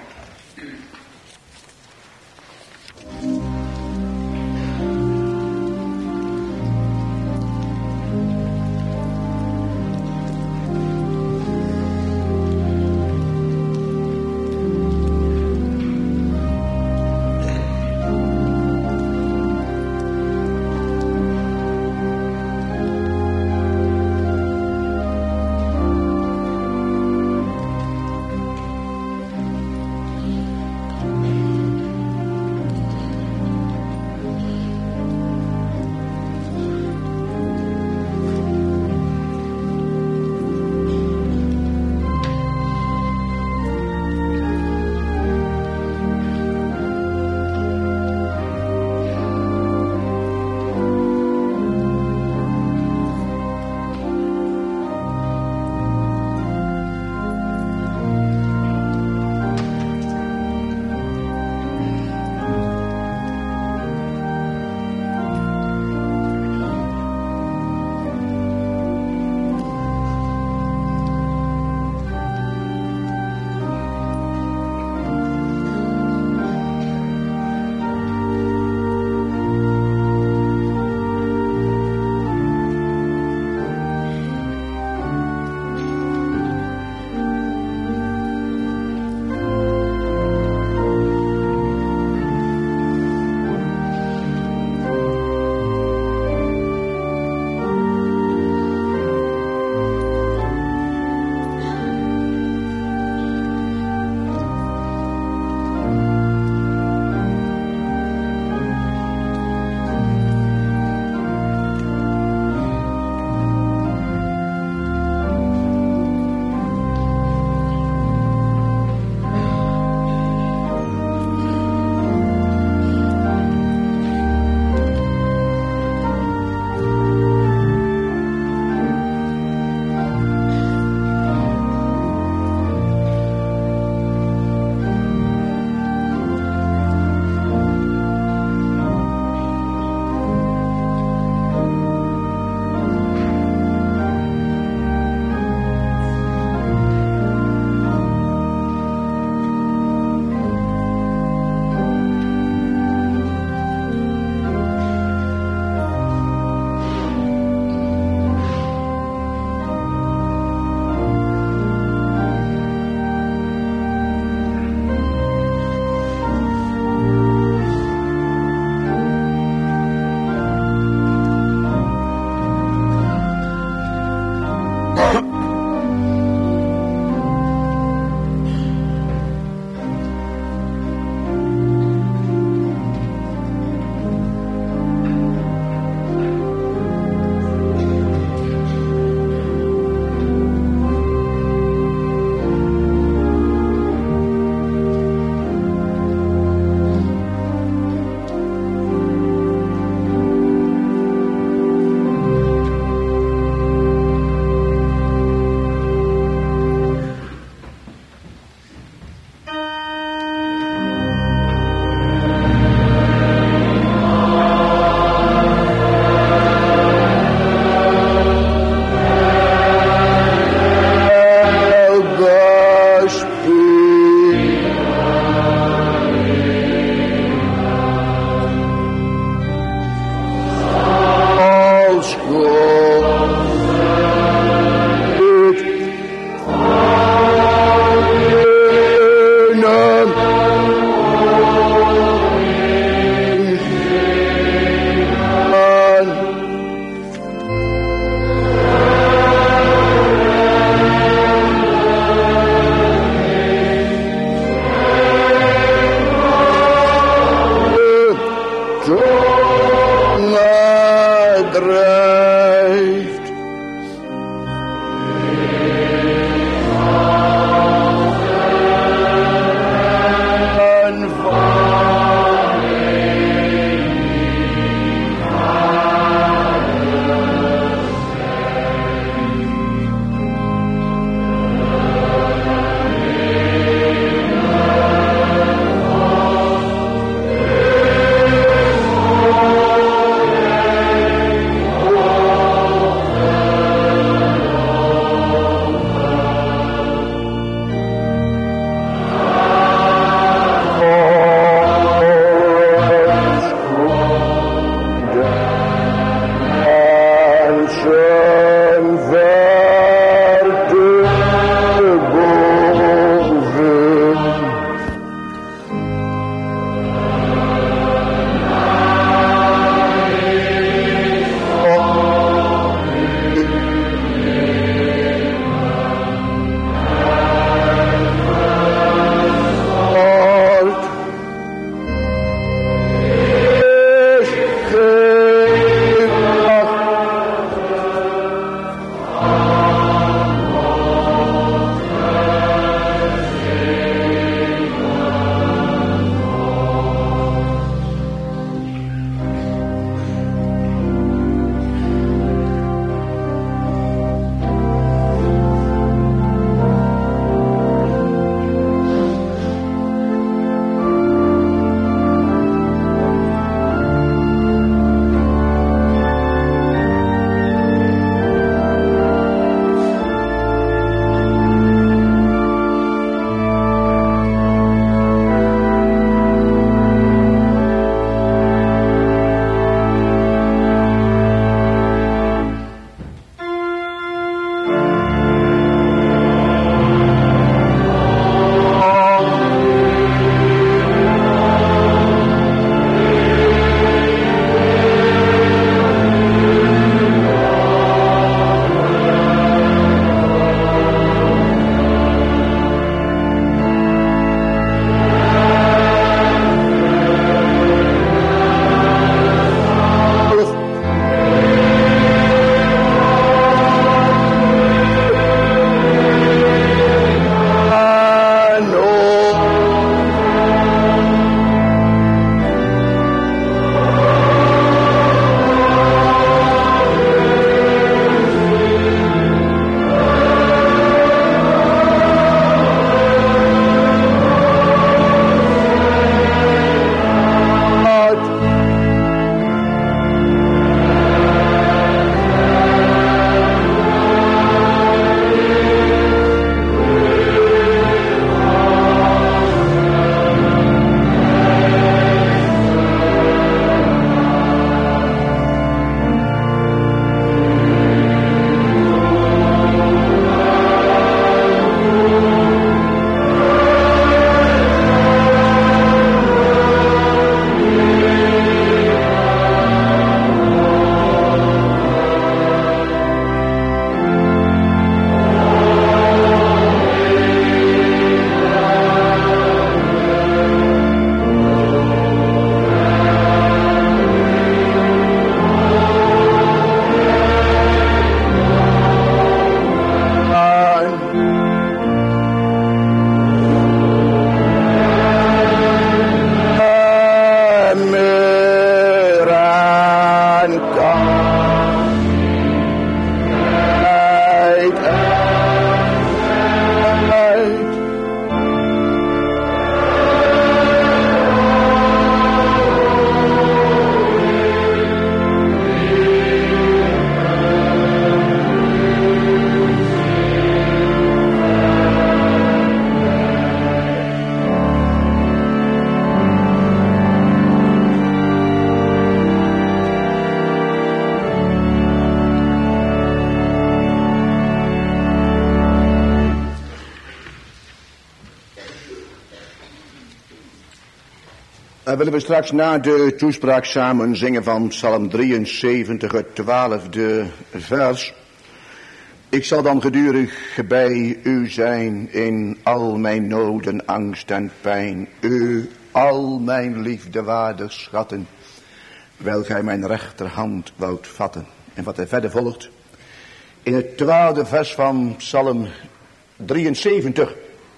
Willen we straks na de toespraak samen zingen van Psalm 73, het 12e vers. Ik zal dan gedurig bij u zijn in al mijn noden, angst en pijn. U, al mijn liefdewaardig schatten, wel gij mijn rechterhand woudt vatten. En wat er verder volgt, in het 12e vers van Psalm 73.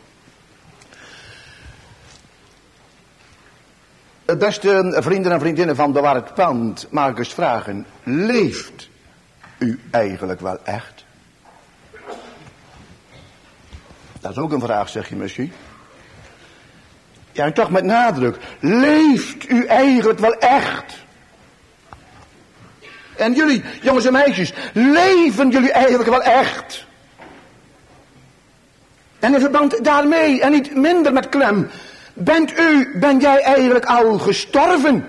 Beste vrienden en vriendinnen van de Waar het Pand, mag ik eens vragen, leeft u eigenlijk wel echt? Dat is ook een vraag, zeg je misschien. Ja, en toch met nadruk, leeft u eigenlijk wel echt? En jullie, jongens en meisjes, leven jullie eigenlijk wel echt? En in verband daarmee, en niet minder met klem, ben jij eigenlijk al gestorven?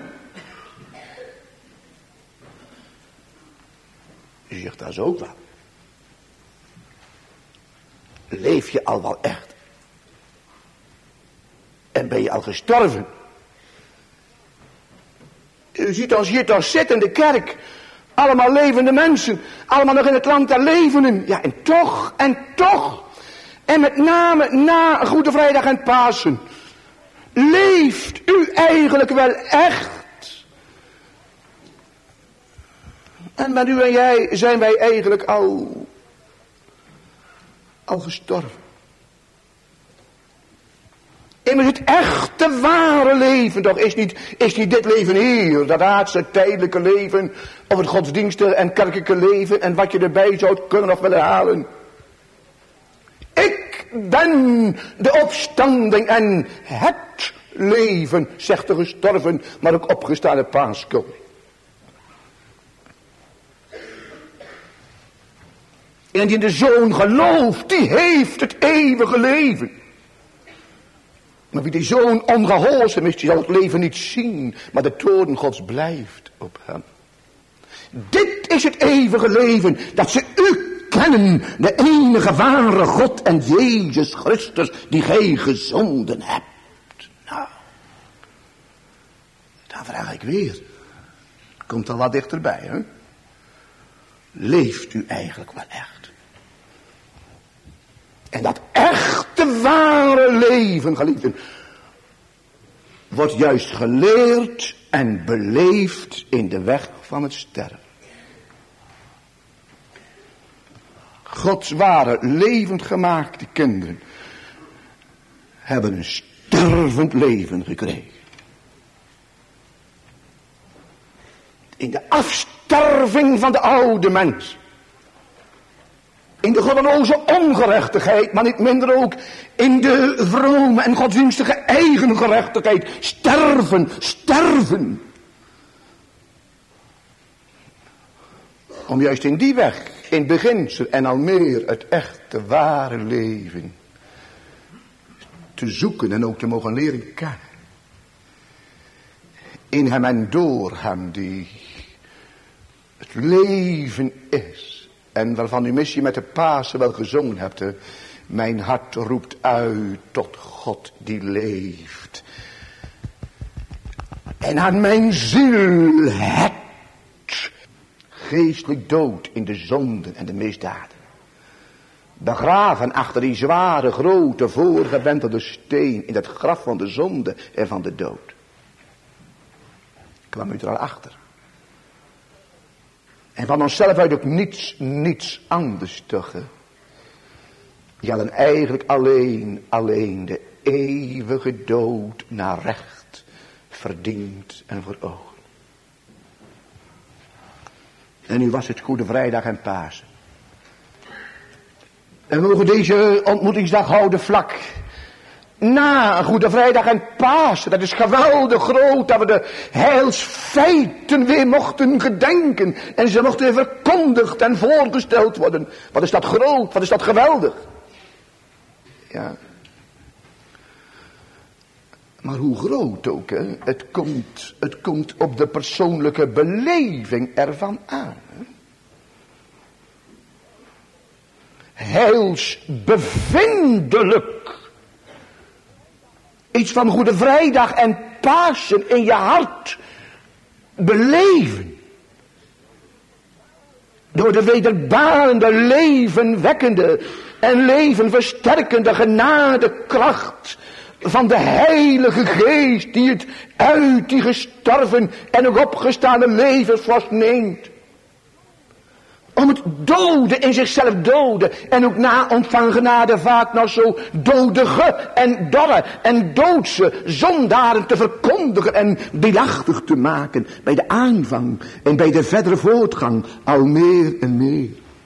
Je zegt dat is ook wel. Leef je al wel echt? En ben je al gestorven? U ziet ons hier toch zitten in de kerk. Allemaal levende mensen. Allemaal nog in het land der levenden. Ja, en toch. En met name na Goede Vrijdag en Pasen. Leeft u eigenlijk wel echt? En met u en jij zijn wij eigenlijk al gestorven. Immers het echte ware leven toch is niet dit leven hier, dat aardse tijdelijke leven, of het godsdienstige en kerkelijke leven en wat je erbij zou kunnen of willen halen. Ik ben de opstanding en het leven, zegt de gestorven, maar ook opgestane paaskoning. En die in de Zoon gelooft, die heeft het eeuwige leven. Maar wie die Zoon ongehoorzaam is, die zal het leven niet zien, maar de toorn Gods blijft op hem. Dit is het eeuwige leven, dat ze u kennen, de enige ware God en Jezus Christus, die gij gezonden hebt. Nou, dan vraag ik weer, het komt al wat dichterbij, hè? Leeft u eigenlijk wel echt? En dat echte ware leven, geliefden, wordt juist geleerd en beleefd in de weg van het sterven. Gods ware levend gemaakte kinderen hebben een stervend leven gekregen. In de afsterving van de oude mens. In de goddeloze ongerechtigheid, maar niet minder ook in de vrome en godsdienstige eigen gerechtigheid. Sterven. Om juist in die weg, in beginsel en al meer het echte ware leven te zoeken en ook te mogen leren kennen. In hem en door hem die het leven is. En waarvan u missie met de Pasen wel gezongen hebt. Mijn hart roept uit tot God die leeft. En aan mijn ziel het geestelijk dood in de zonden en de misdaden. Begraven achter die zware, grote, voorgewentelde steen in het graf van de zonde en van de dood. Kwam u er al achter. En van onszelf uit ook niets anders toch. Die hadden eigenlijk alleen de eeuwige dood naar recht verdiend en voor ogen. En nu was het Goede Vrijdag en Pasen. En we mogen deze ontmoetingsdag houden vlak na Goede Vrijdag en Pasen. Dat is geweldig groot dat we de heilsfeiten weer mochten gedenken. En ze mochten weer verkondigd en voorgesteld worden. Wat is dat groot, wat is dat geweldig. Ja. Maar hoe groot ook, hè? Het komt op de persoonlijke beleving ervan aan. Hè? Heilsbevindelijk. Iets van Goede Vrijdag en Pasen in je hart beleven. Door de wederbarende, levenwekkende en levenversterkende genadekracht van de Heilige Geest die het uit die gestorven en ook opgestane levensvast neemt. Om het dode in zichzelf doden en ook na ontvang genade vaak nog zo dodige en dorre en doodse zondaren te verkondigen en deelachtig te maken bij de aanvang en bij de verdere voortgang al meer en meer.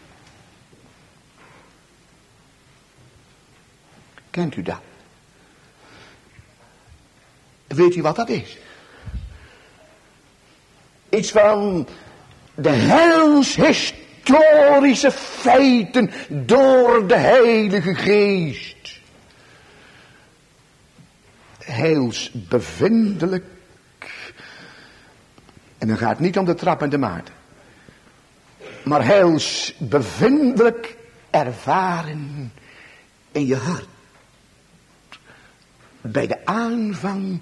Kent u dat? Weet u wat dat is? Iets van de helshistorische feiten door de Heilige Geest. Heilsbevindelijk. En dan gaat het niet om de trap en de maat. Maar heilsbevindelijk ervaren in je hart. Bij de aanvang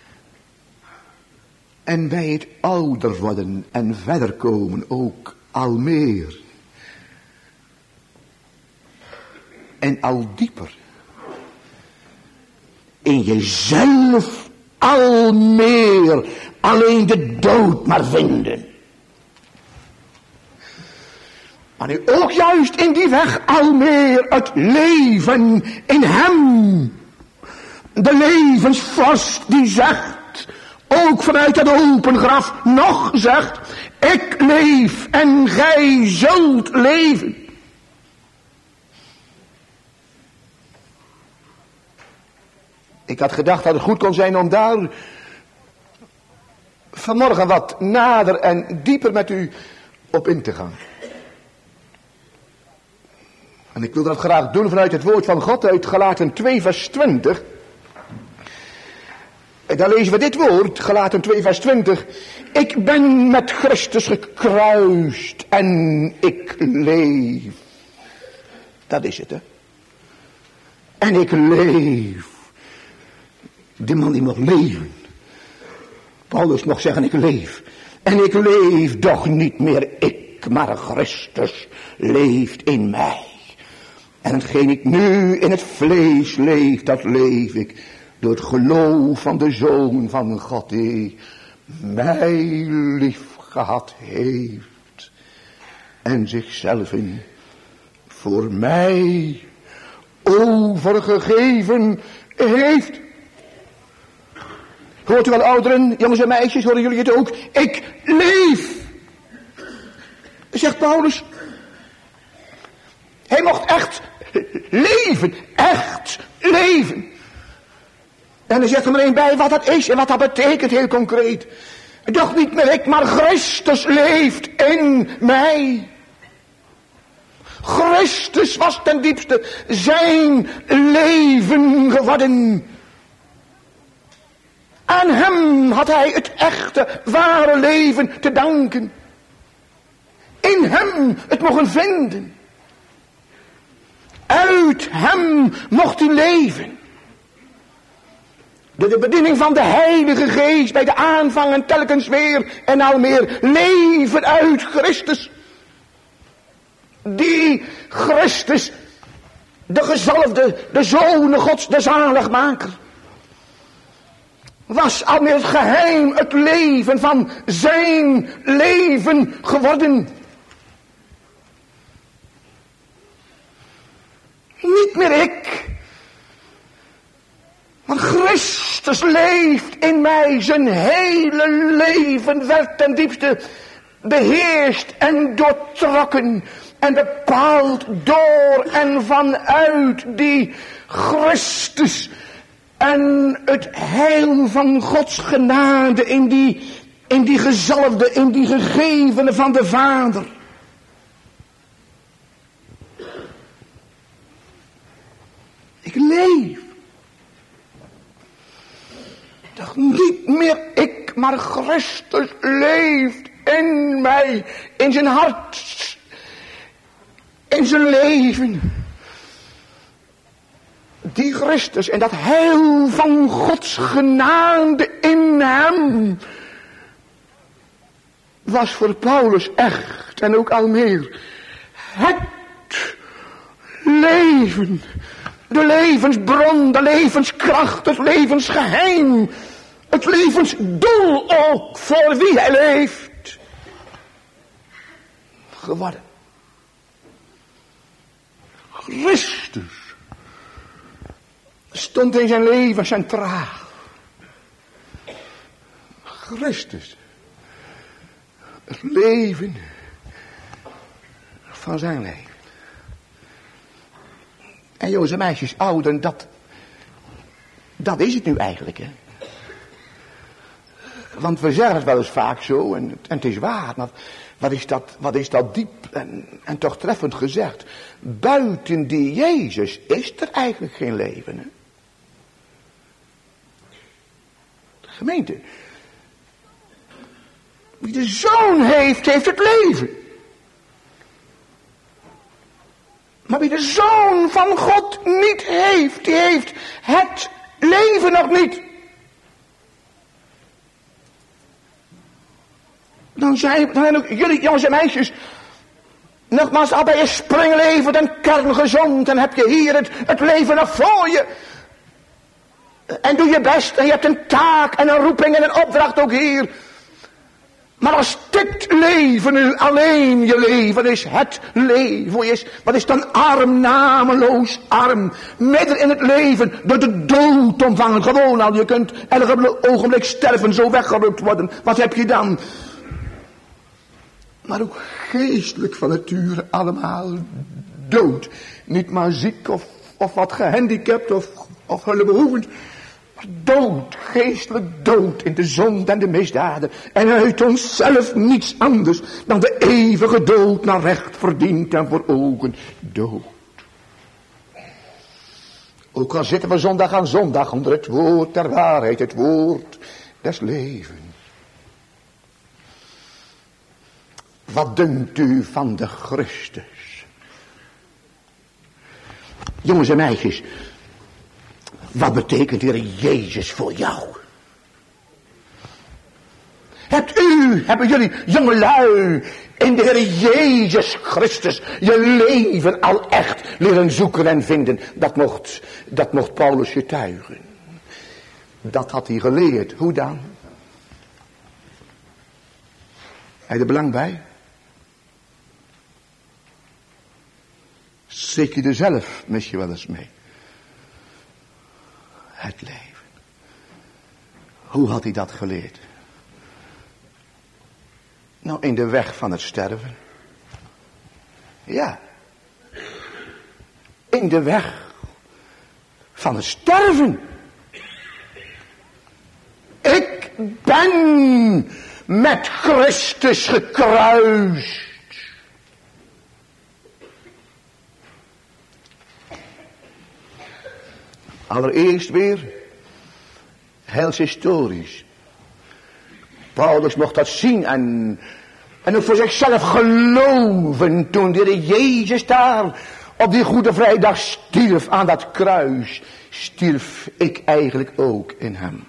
en bij het ouder worden en verder komen ook al meer. En al dieper. In jezelf al meer alleen de dood maar vinden. Maar nu ook juist in die weg al meer het leven in hem. De levensvorst die zegt, ook vanuit het open graf nog zegt, ik leef en gij zult leven. Ik had gedacht dat het goed kon zijn om daar vanmorgen wat nader en dieper met u op in te gaan. En ik wil dat graag doen vanuit het woord van God uit Galaten 2 vers 20. En daar lezen we dit woord, Galaten 2 vers 20. Ik ben met Christus gekruist en ik leef. Dat is het, hè. En ik leef. Die man die mag leven. Paulus mag zeggen, ik leef. En ik leef doch niet meer ik, maar Christus leeft in mij. En hetgeen ik nu in het vlees leef, dat leef ik door het geloof van de Zoon van God die mij lief gehad heeft. En zichzelf voor mij overgegeven heeft. Hoort u wel, ouderen, jongens en meisjes, horen jullie het ook? Ik leef. Zegt Paulus. Hij mocht echt leven. Echt leven. En er zegt er maar één bij wat dat is en wat dat betekent heel concreet. Doch niet meer ik, maar Christus leeft in mij. Christus was ten diepste zijn leven geworden. Aan hem had hij het echte, ware leven te danken. In hem het mogen vinden. Uit hem mocht hij leven. Door de bediening van de Heilige Geest bij de aanvang en telkens weer en al meer leven uit Christus. Die Christus, de gezalfde, de Zoon Gods, de zaligmaker. Was al meer het geheim, het leven van zijn leven geworden. Niet meer ik. Maar Christus leeft in mij. Zijn hele leven werd ten diepste beheerst en doortrokken. En bepaald door en vanuit die Christus. En het heil van Gods genade in die gezalfde, in die gegevene van de Vader. Ik leef. Toch niet meer ik, maar Christus leeft in mij, in zijn hart, in zijn leven. Die Christus en dat heil van Gods genade in hem was voor Paulus echt en ook al meer het leven, de levensbron, de levenskracht, het levensgeheim, het levensdoel ook voor wie hij leeft geworden. Christus stond in zijn leven centraal. Christus, het leven van zijn leven. En jongens en meisjes, ouderen, dat is het nu eigenlijk, hè. Want we zeggen het wel eens vaak zo, en het is waar, maar wat is dat diep en toch treffend gezegd. Buiten die Jezus is er eigenlijk geen leven, hè. Gemeente, wie de Zoon heeft, heeft het leven. Maar wie de Zoon van God niet heeft, die heeft het leven nog niet. Dan zijn ook jullie jongens en meisjes nogmaals al bij je springlevend en kerngezond en heb je hier het leven nog voor je. En doe je best en je hebt een taak en een roeping en een opdracht ook hier. Maar als dit leven nu alleen je leven is, het leven, wat is dan arm, nameloos arm, midden in het leven, door de dood omvangen, gewoon al, je kunt elk ogenblik sterven, zo weggerukt worden, wat heb je dan? Maar ook geestelijk van nature allemaal dood, niet maar ziek of wat gehandicapt of hulpbehoevend. Dood, geestelijk dood in de zonde en de misdaden. En uit onszelf niets anders dan de eeuwige dood naar recht verdient en voor ogen dood. Ook al zitten we zondag aan zondag onder het woord der waarheid, het woord des levens. Wat dunkt u van de Christus? Jongens en meisjes. Wat betekent de Heer Jezus voor jou? Hebben jullie jongelui in de Heer Jezus Christus je leven al echt leren zoeken en vinden? Dat mocht Paulus getuigen. Dat had hij geleerd. Hoe dan? Heb je er belang bij? Zit je er zelf misschien wel eens mee? Het leven. Hoe had hij dat geleerd? Nou, in de weg van het sterven. Ja. In de weg van het sterven. Ik ben met Christus gekruist. Allereerst weer, heilshistorisch. Paulus mocht dat zien en ook voor zichzelf geloven toen de Heer Jezus daar op die Goede Vrijdag stierf aan dat kruis. Stierf ik eigenlijk ook in hem.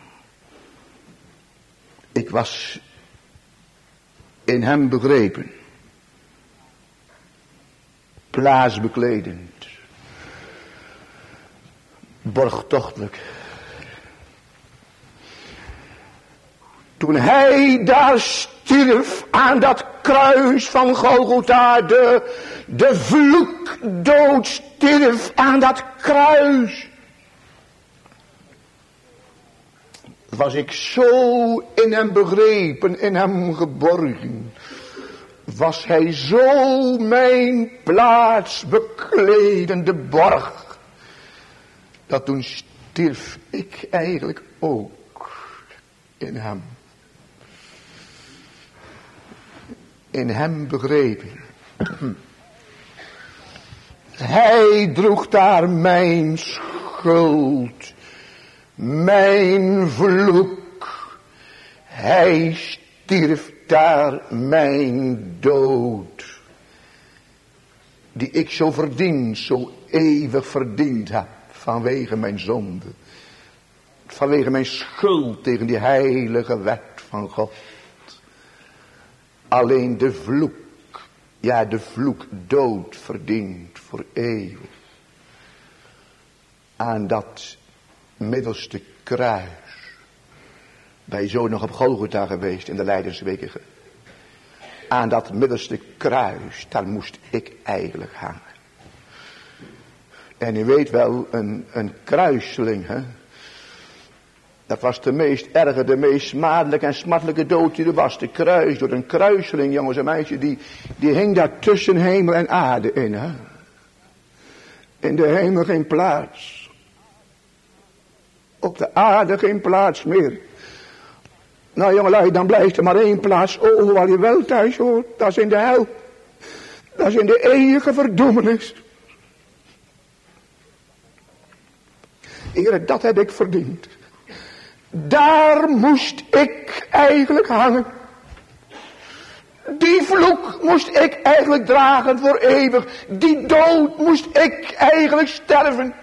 Ik was in hem begrepen. Plaatsbekledend. Borgtochtelijk. Toen hij daar stierf aan dat kruis van Golgotha, de vloekdood stierf aan dat kruis. Was ik zo in hem begrepen, in hem geborgen. Was hij zo mijn plaats bekledende borg. Dat toen stierf ik eigenlijk ook in hem. In hem begrepen. Hij droeg daar mijn schuld. Mijn vloek. Hij stierf daar mijn dood. Die ik zo verdiend, zo eeuwig verdiend heb. vanwege mijn zonde. Vanwege mijn schuld tegen die heilige wet van God. Alleen de vloek, ja de vloek dood verdient voor eeuwig. Aan dat middelste kruis. Ben je zo nog op Golgotha geweest in de Lijdensweken? Aan dat middelste kruis, daar moest ik eigenlijk hangen. En u weet wel, een kruiseling, hè? Dat was de meest erge, de meest smadelijke en smartelijke dood die er was. De kruis, door een kruiseling, jongens en meisjes, die hing daar tussen hemel en aarde in, hè? In de hemel geen plaats. Op de aarde geen plaats meer. Nou jongelui, dan blijft er maar één plaats over waar je wel thuis hoort. Dat is in de hel. Dat is in de eeuwige verdoemenis. Heere, dat heb ik verdiend. Daar moest ik eigenlijk hangen. Die vloek moest ik eigenlijk dragen voor eeuwig. Die dood moest ik eigenlijk sterven.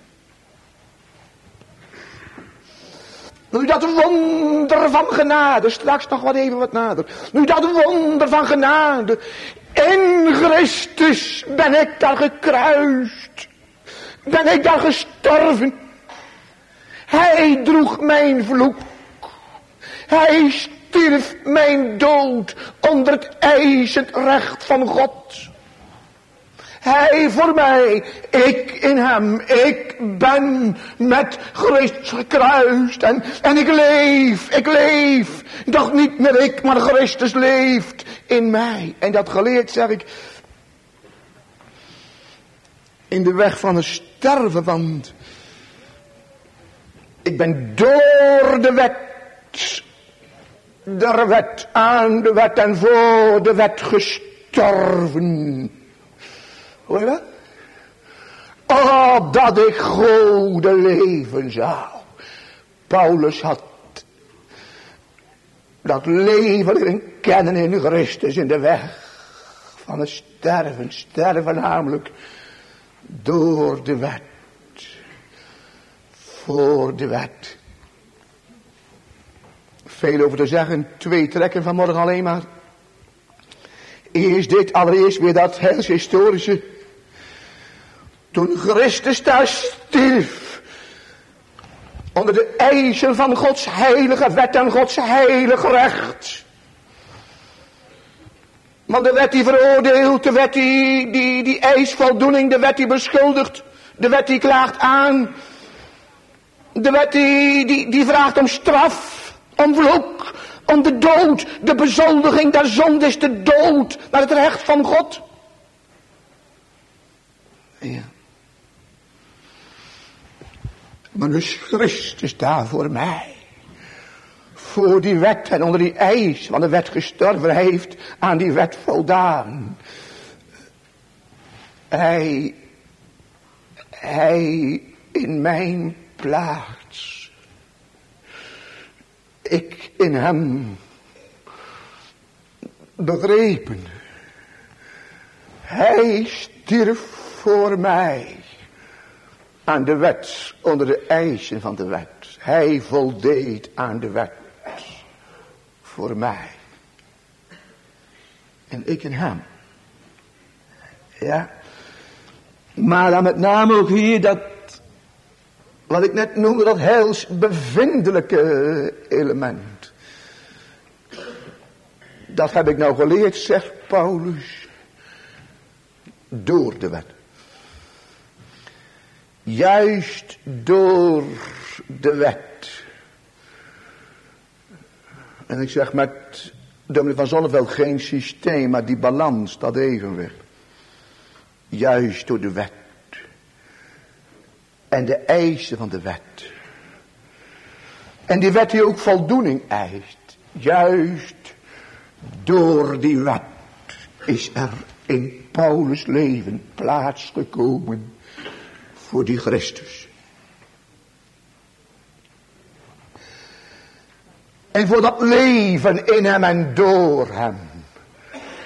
Nu dat wonder van genade, straks nog wat even wat nader. Nu dat wonder van genade, in Christus ben ik daar gekruist. Ben ik daar gestorven. Hij droeg mijn vloek. Hij stierf mijn dood onder het eisend recht van God. Hij voor mij, ik in hem, ik ben met Christus gekruist en ik leef, doch niet meer ik, maar Christus leeft in mij. En dat geleerd, zeg ik, in de weg van het sterven, want ik ben door de wet, der wet, aan de wet en voor de wet gestorven. Hoor je dat? Oh, dat ik goede leven zou. Paulus had dat leven leren kennen in Christus in de weg van het sterven. Sterven namelijk door de wet. Voor de wet. Veel over te zeggen, 2 trekken vanmorgen alleen maar. Eerst dit, allereerst weer dat historische. Toen Christus daar stierf. Onder de eisen van Gods heilige wet en Gods heilige recht. Want de wet die veroordeelt, de wet die eist voldoening, de wet die beschuldigt, de wet die klaagt aan. De wet die vraagt om straf, om vloek, om de dood. De bezoldiging der zonde is de dood naar het recht van God. Ja. Maar nu is Christus daar voor mij. Voor die wet en onder die eis van de wet gestorven heeft, aan die wet voldaan. Hij in mijn plaats. Ik in hem begrepen. Hij stierf voor mij. Aan de wet, onder de eisen van de wet. Hij voldeed aan de wet. Voor mij. En ik in hem. Ja. Maar dan met name ook hier dat, wat ik net noemde, dat heilsbevindelijke element. Dat heb ik nou geleerd, zegt Paulus. Door de wet. Juist door de wet. En ik zeg met dominee van Zonneveld geen systeem, maar die balans, dat evenwicht. Juist door de wet. En de eisen van de wet. En die wet die ook voldoening eist. Juist door die wet is er in Paulus' leven plaats gekomen voor die Christus. En voor dat leven in hem en door hem.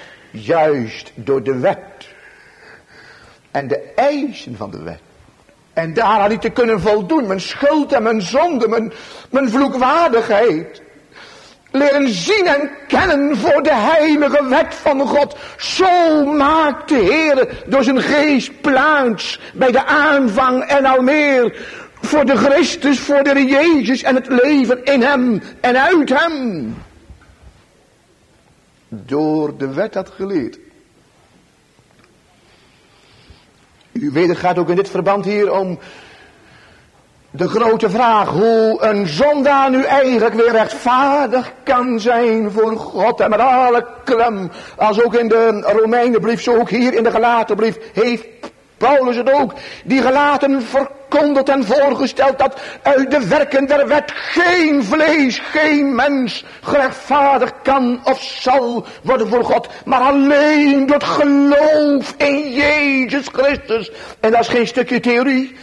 Juist door de wet. En de eisen van de wet. En daar had hij te kunnen voldoen. Mijn schuld en mijn zonde, mijn vloekwaardigheid. Leren zien en kennen voor de heilige wet van God. Zo maakt de Heer door zijn geest plaats bij de aanvang en al meer. Voor de Christus, voor de Jezus en het leven in hem en uit hem. Door de wet had geleerd. U weet, het gaat ook in dit verband hier om de grote vraag hoe een zondaar nu eigenlijk weer rechtvaardig kan zijn voor God. En met alle klem, als ook in de Romeinenbrief, zo ook hier in de Galatenbrief, heeft Paulus het ook, die Galaten verkondigd en voorgesteld dat uit de werken der wet geen vlees, geen mens gerechtvaardigd kan of zal worden voor God. Maar alleen door het geloof in Jezus Christus. En dat is geen stukje theorie.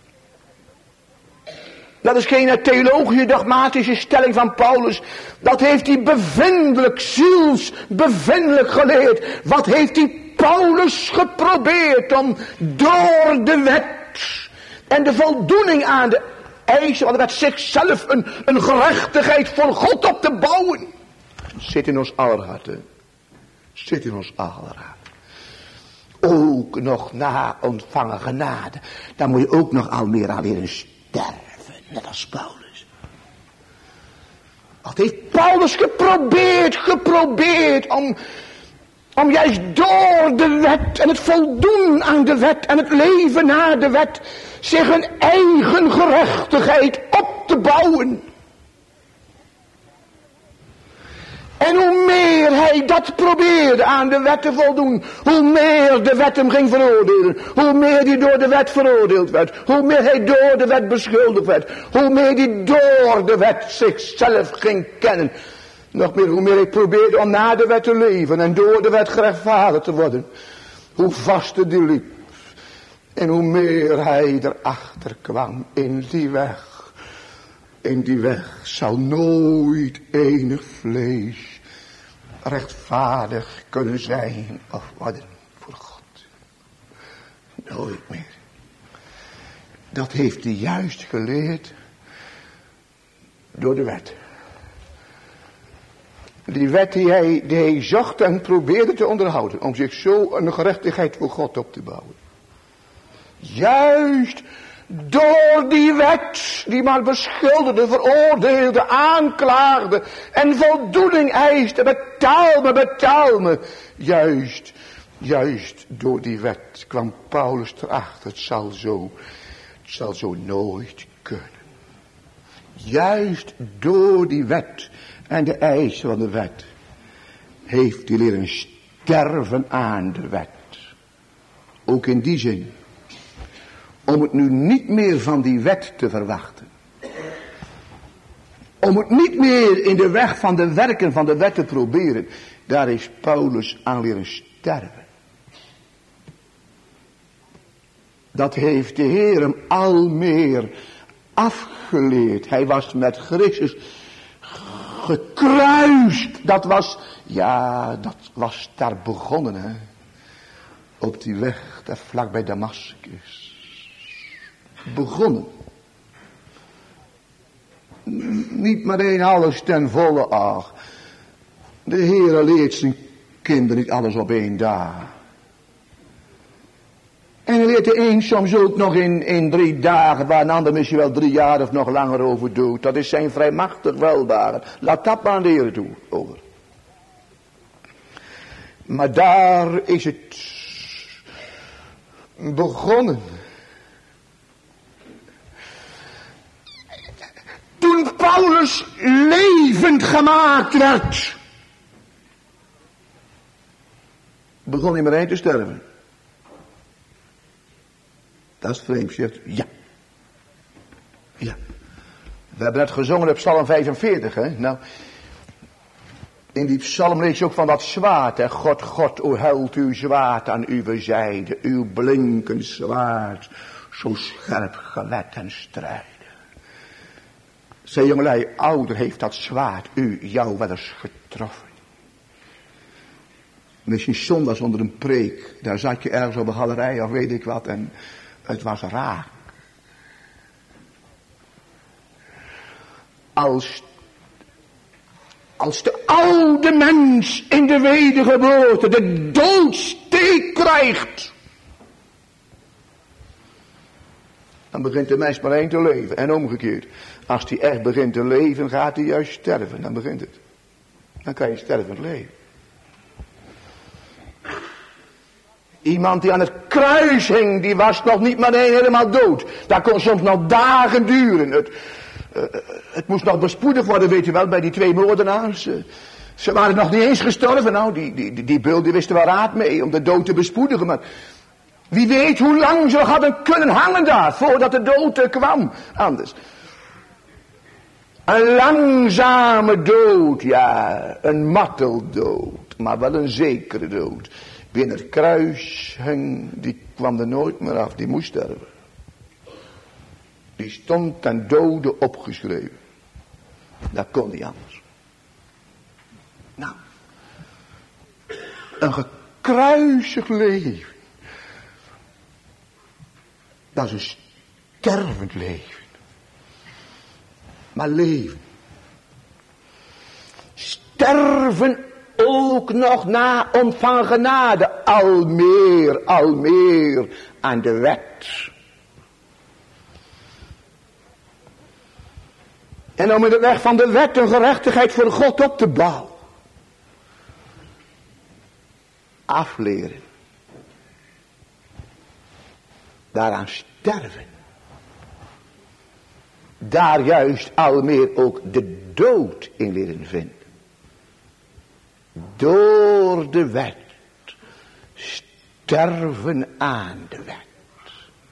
Dat is geen theologische, dogmatische stelling van Paulus. Dat heeft hij bevindelijk, zielsbevindelijk geleerd. Wat heeft hij Paulus geprobeerd om door de wet en de voldoening aan de eisen van de wet zichzelf een gerechtigheid voor God op te bouwen. Zit in ons aller harten. Zit in ons aller hart. Ook nog na ontvangen genade. Dan moet je ook nog al meer aan leren sterven. Net als Paulus. Wat heeft Paulus geprobeerd om juist door de wet en het voldoen aan de wet en het leven na de wet zich een eigen gerechtigheid op te bouwen. En hoe meer hij dat probeerde aan de wet te voldoen, hoe meer de wet hem ging veroordelen. Hoe meer hij door de wet veroordeeld werd. Hoe meer hij door de wet beschuldigd werd. Hoe meer hij door de wet zichzelf ging kennen. Nog meer, hoe meer hij probeerde om na de wet te leven en door de wet gerechtvaardigd te worden. Hoe vaster die liep. En hoe meer hij erachter kwam in die weg. In die weg zal nooit enig vlees rechtvaardig kunnen zijn of worden voor God. Nooit meer. Dat heeft hij juist geleerd door de wet. Die wet die hij zocht en probeerde te onderhouden. Om zich zo een gerechtigheid voor God op te bouwen. Juist door die wet die maar beschuldigde, veroordeelde, aanklaagde en voldoening eiste. Betaal me. Juist door die wet kwam Paulus erachter. Het zal zo nooit kunnen. Juist door die wet en de eisen van de wet heeft hij leren sterven aan de wet. Ook in die zin. Om het nu niet meer van die wet te verwachten. Om het niet meer in de weg van de werken van de wet te proberen. Daar is Paulus aan leren sterven. Dat heeft de Heer hem al meer afgeleerd. Hij was met Christus gekruist. Dat was daar begonnen, hè. Op die weg daar vlak bij Damascus. Begonnen. Niet meteen alles ten volle af. De Heer leert zijn kinderen niet alles op één dag. En hij leert de een soms ook nog in 3 dagen, waar een ander misschien wel 3 jaar of nog langer over doet. Dat is zijn vrijmachtig weldagen. Laat dat maar aan de Heer toe over. Maar daar is het begonnen. Toen Paulus levend gemaakt werd, begon hij meteen te sterven. Dat is vreemd, zegt u. Ja. We hebben net gezongen op Psalm 45, hè. Nou, in die psalm lees je ook van dat zwaard, hè. God, o huilt uw zwaard aan uw zijde, uw blinkend zwaard, zo scherp gewet en strijden. Zij jongelui, ouder heeft dat zwaard jou wel eens getroffen. Misschien zondags onder een preek, daar zat je ergens op een galerij of weet ik wat en het was raak. als de oude mens in de wedergeboorte de doodsteek krijgt, dan begint de mens maar één te leven. En omgekeerd, als hij echt begint te leven, gaat hij juist sterven. Dan begint het. Dan kan je stervend leven. Iemand die aan het kruis hing, die was nog niet meteen helemaal dood. Dat kon soms nog dagen duren. Het moest nog bespoedigd worden, weet je wel, bij die 2 moordenaars. Ze waren nog niet eens gestorven. Nou, die beul die wisten wel raad mee om de dood te bespoedigen. Maar wie weet hoe lang ze hadden kunnen hangen daar, voordat de dood kwam. Anders. Een langzame dood, ja, een marteldood, maar wel een zekere dood. Wie in het kruis hing, die kwam er nooit meer af, die moest sterven. Die stond ten dode opgeschreven. Dat kon niet anders. Nou, een gekruisigd leven, dat is een stervend leven. Maar leven. Sterven ook nog na ontvangen genade. Al meer aan de wet. En om in de weg van de wet een gerechtigheid voor God op te bouwen. Afleren. Daaraan sterven. Daar juist al meer ook de dood in leren vinden. Door de wet. Sterven aan de wet.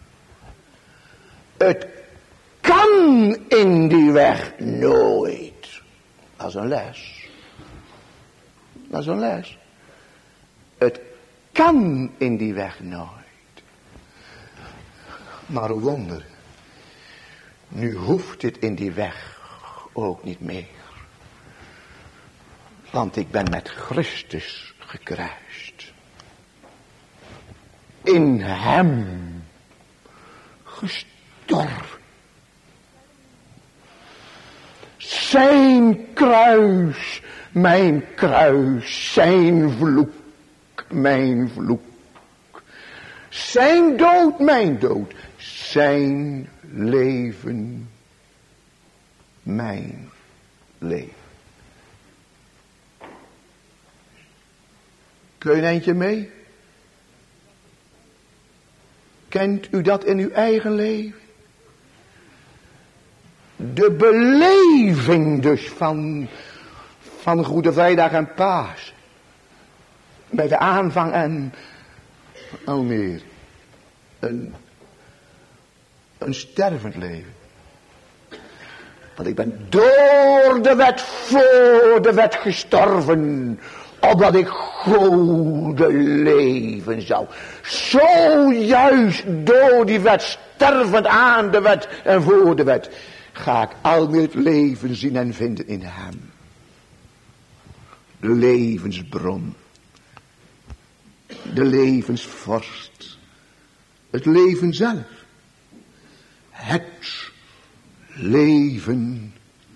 Het kan in die weg nooit. Dat is een les. Dat is een les. Het kan in die weg nooit. Maar een wonder. Nu hoeft het in die weg ook niet meer. Want ik ben met Christus gekruist. In hem gestorven. Zijn kruis, mijn kruis, zijn vloek, mijn vloek. Zijn dood, mijn dood. Zijn leven, mijn leven. Kun je een eindje mee? Kent u dat in uw eigen leven? De beleving dus van Goede Vrijdag en Paas. Bij de aanvang en al meer. Een stervend leven. Want ik ben door de wet, voor de wet gestorven. Opdat ik goede leven zou. Zo juist door die wet, stervend aan de wet en voor de wet. Ga ik al meer het leven zien en vinden in hem. De levensbron. De levensvorst. Het leven zelf. Het leven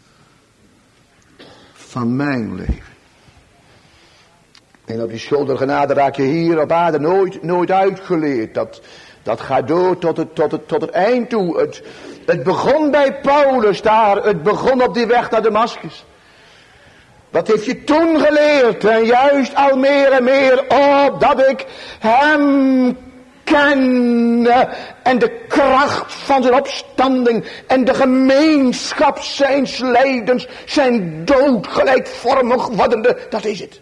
van mijn leven. En op die schuldergenade raak je hier op aarde nooit uitgeleerd. Dat gaat door tot het eind toe. Het begon bij Paulus daar. Het begon op die weg naar Damascus. Wat heeft je toen geleerd? En juist al meer en meer opdat ik hem ken. En de kracht van zijn opstanding. En de gemeenschap zijns lijdens. Zijn dood gelijkvormig wordende. Dat is het.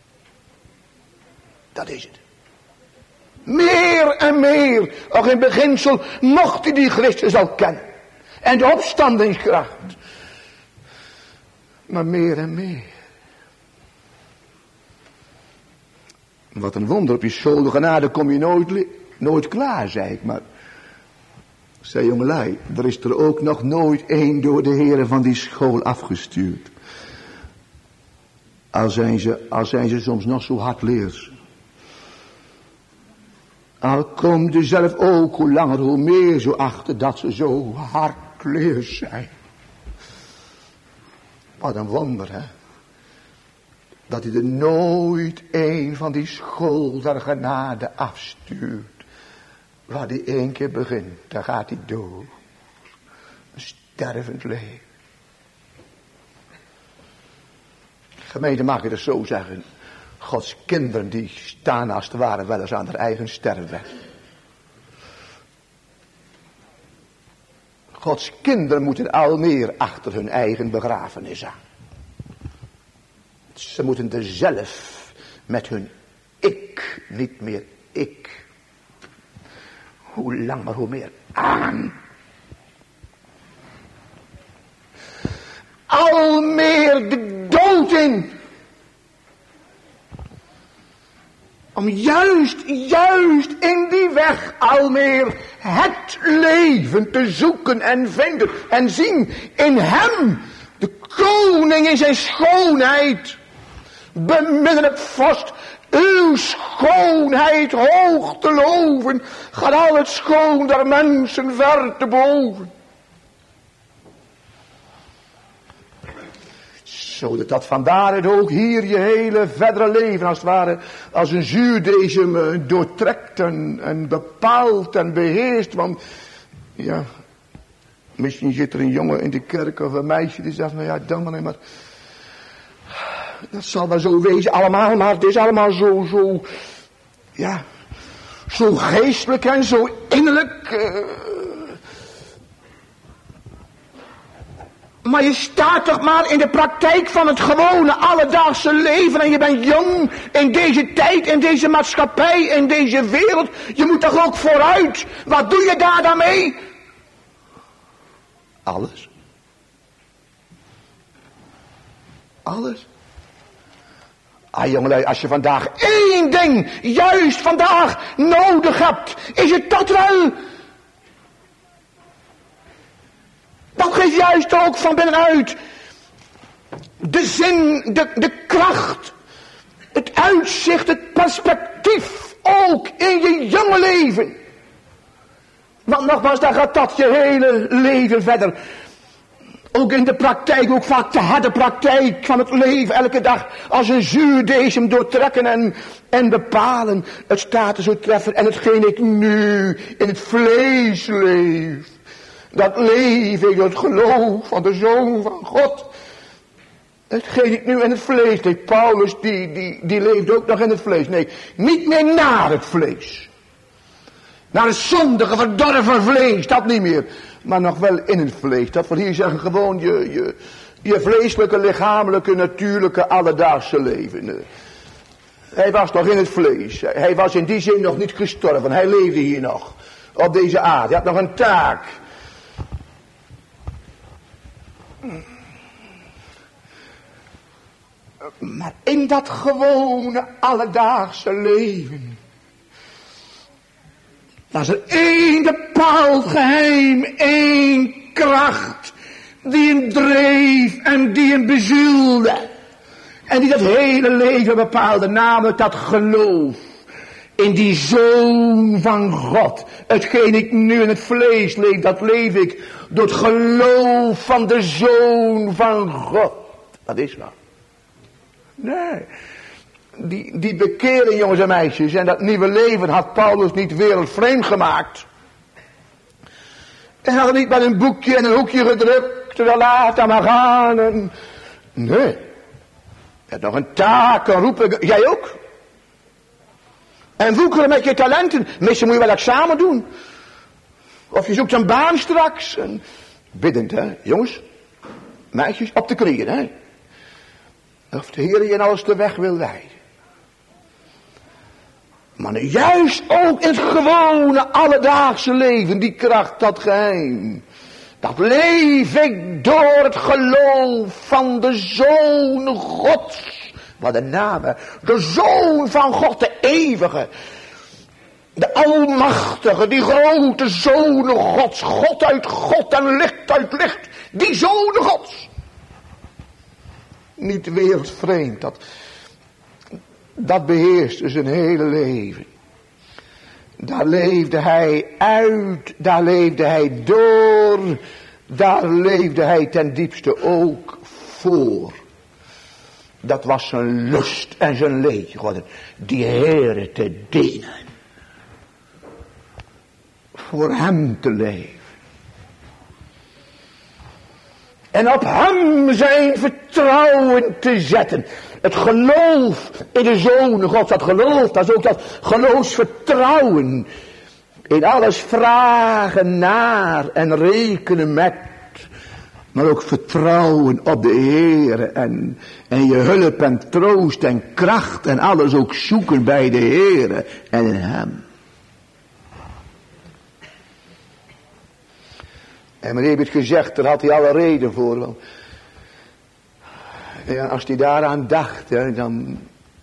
Dat is het. Meer en meer. Ook in beginsel mocht hij die Christus al kennen. En de opstandingskracht. Maar meer en meer. Wat een wonder, op die schuldige genade kom je nooit klaar, zei ik. Maar, zei jongelui, er is er ook nog nooit één door de heren van die school afgestuurd. Al zijn ze soms nog zo hardleers. Al komt er zelf ook hoe langer hoe meer zo achter dat ze zo hardleers zijn. Wat een wonder, hè. Dat hij er nooit een van die school der genade afstuurt. Waar hij 1 keer begint, dan gaat hij dood. Een stervend leven. Gemeente, mag ik het zo zeggen. Gods kinderen die staan als het ware wel eens aan hun eigen sterfbed. Gods kinderen moeten al meer achter hun eigen begrafenis aan. Ze moeten er zelf met hun ik, niet meer ik. Hoe langer hoe meer aan. Al meer de dood in. Om juist in die weg al meer het leven te zoeken en vinden en zien in hem, de koning in zijn schoonheid. Beminnelijk vast, uw schoonheid hoog te loven, gaat al het schoon der mensen ver te boven. Zodat dat vandaar het ook hier je hele verdere leven als het ware als een zuurdesem doortrekt en bepaalt en beheerst. Want ja, misschien zit er een jongen in de kerk of een meisje die zegt, nou ja, dan maar dat zal wel zo wezen allemaal, maar het is allemaal zo geestelijk en zo innerlijk. Maar je staat toch maar in de praktijk van het gewone alledaagse leven. En je bent jong in deze tijd, in deze maatschappij, in deze wereld. Je moet toch ook vooruit. Wat doe je daar dan mee? Alles. Alles. Ah jongelui, als je vandaag 1 ding, juist vandaag, nodig hebt, is het dat wel. Dat geeft juist ook van binnenuit de zin, de kracht, het uitzicht, het perspectief, ook in je jonge leven. Want nogmaals, daar gaat dat je hele leven verder. Ook in de praktijk, ook vaak de harde praktijk van het leven, elke dag als een zuurdesem doortrekken en bepalen. Het staat er zo treffen en hetgeen ik nu in het vlees leef. Dat leef ik door het geloof van de Zoon van God. Hetgeen ik nu in het vlees leef. Paulus die leeft ook nog in het vlees. Nee, niet meer naar het vlees. Naar het zondige, verdorven vlees, dat niet meer. Maar nog wel in het vlees. Dat wil hier zeggen gewoon je vleeselijke, lichamelijke, natuurlijke, alledaagse leven. Hij was nog in het vlees. Hij was in die zin nog niet gestorven. Hij leefde hier nog. Op deze aarde. Hij had nog een taak. Maar in dat gewone alledaagse leven was er 1 bepaald geheim, 1 kracht die hem dreef en die hem bezielde. En die dat hele leven bepaalde, namelijk dat geloof in die Zoon van God. Hetgeen ik nu in het vlees leef, dat leef ik door het geloof van de Zoon van God. Dat is wat. Nee, die bekering, jongens en meisjes, en dat nieuwe leven had Paulus niet wereldvreemd gemaakt. Hij had het niet met een boekje en een hoekje gedrukt, en laat hem maar gaan. Nee, hij had nog een taak, een roepen, jij ook. En woekeren met je talenten, misschien moet je wel examen doen. Of je zoekt een baan straks. En biddend, hè, jongens, meisjes, op de knieën, hè. Of de Heer je in alles de weg wil wijden. Maar juist ook in het gewone alledaagse leven, die kracht, dat geheim. Dat leef ik door het geloof van de Zoon Gods. Wat een naam, de Zoon van God, de eeuwige. De almachtige, die grote Zoon Gods. God uit God en licht uit licht. Die Zoon Gods. Niet wereldvreemd, dat beheerste zijn hele leven. Daar leefde hij uit, daar leefde hij door, daar leefde hij ten diepste ook voor. Dat was zijn lust en zijn leed geworden. Die Heere te dienen. Voor hem te leven. En op hem zijn vertrouwen te zetten. Het geloof in de Zoon Gods. Dat geloof, dat is ook dat geloofsvertrouwen. In alles vragen naar en rekenen met. Maar ook vertrouwen op de Heere. En je hulp en troost en kracht. En alles ook zoeken bij de Heere en in hem. En meneer heeft het gezegd, daar had hij alle reden voor. Want ja, als hij daaraan dacht, hè, dan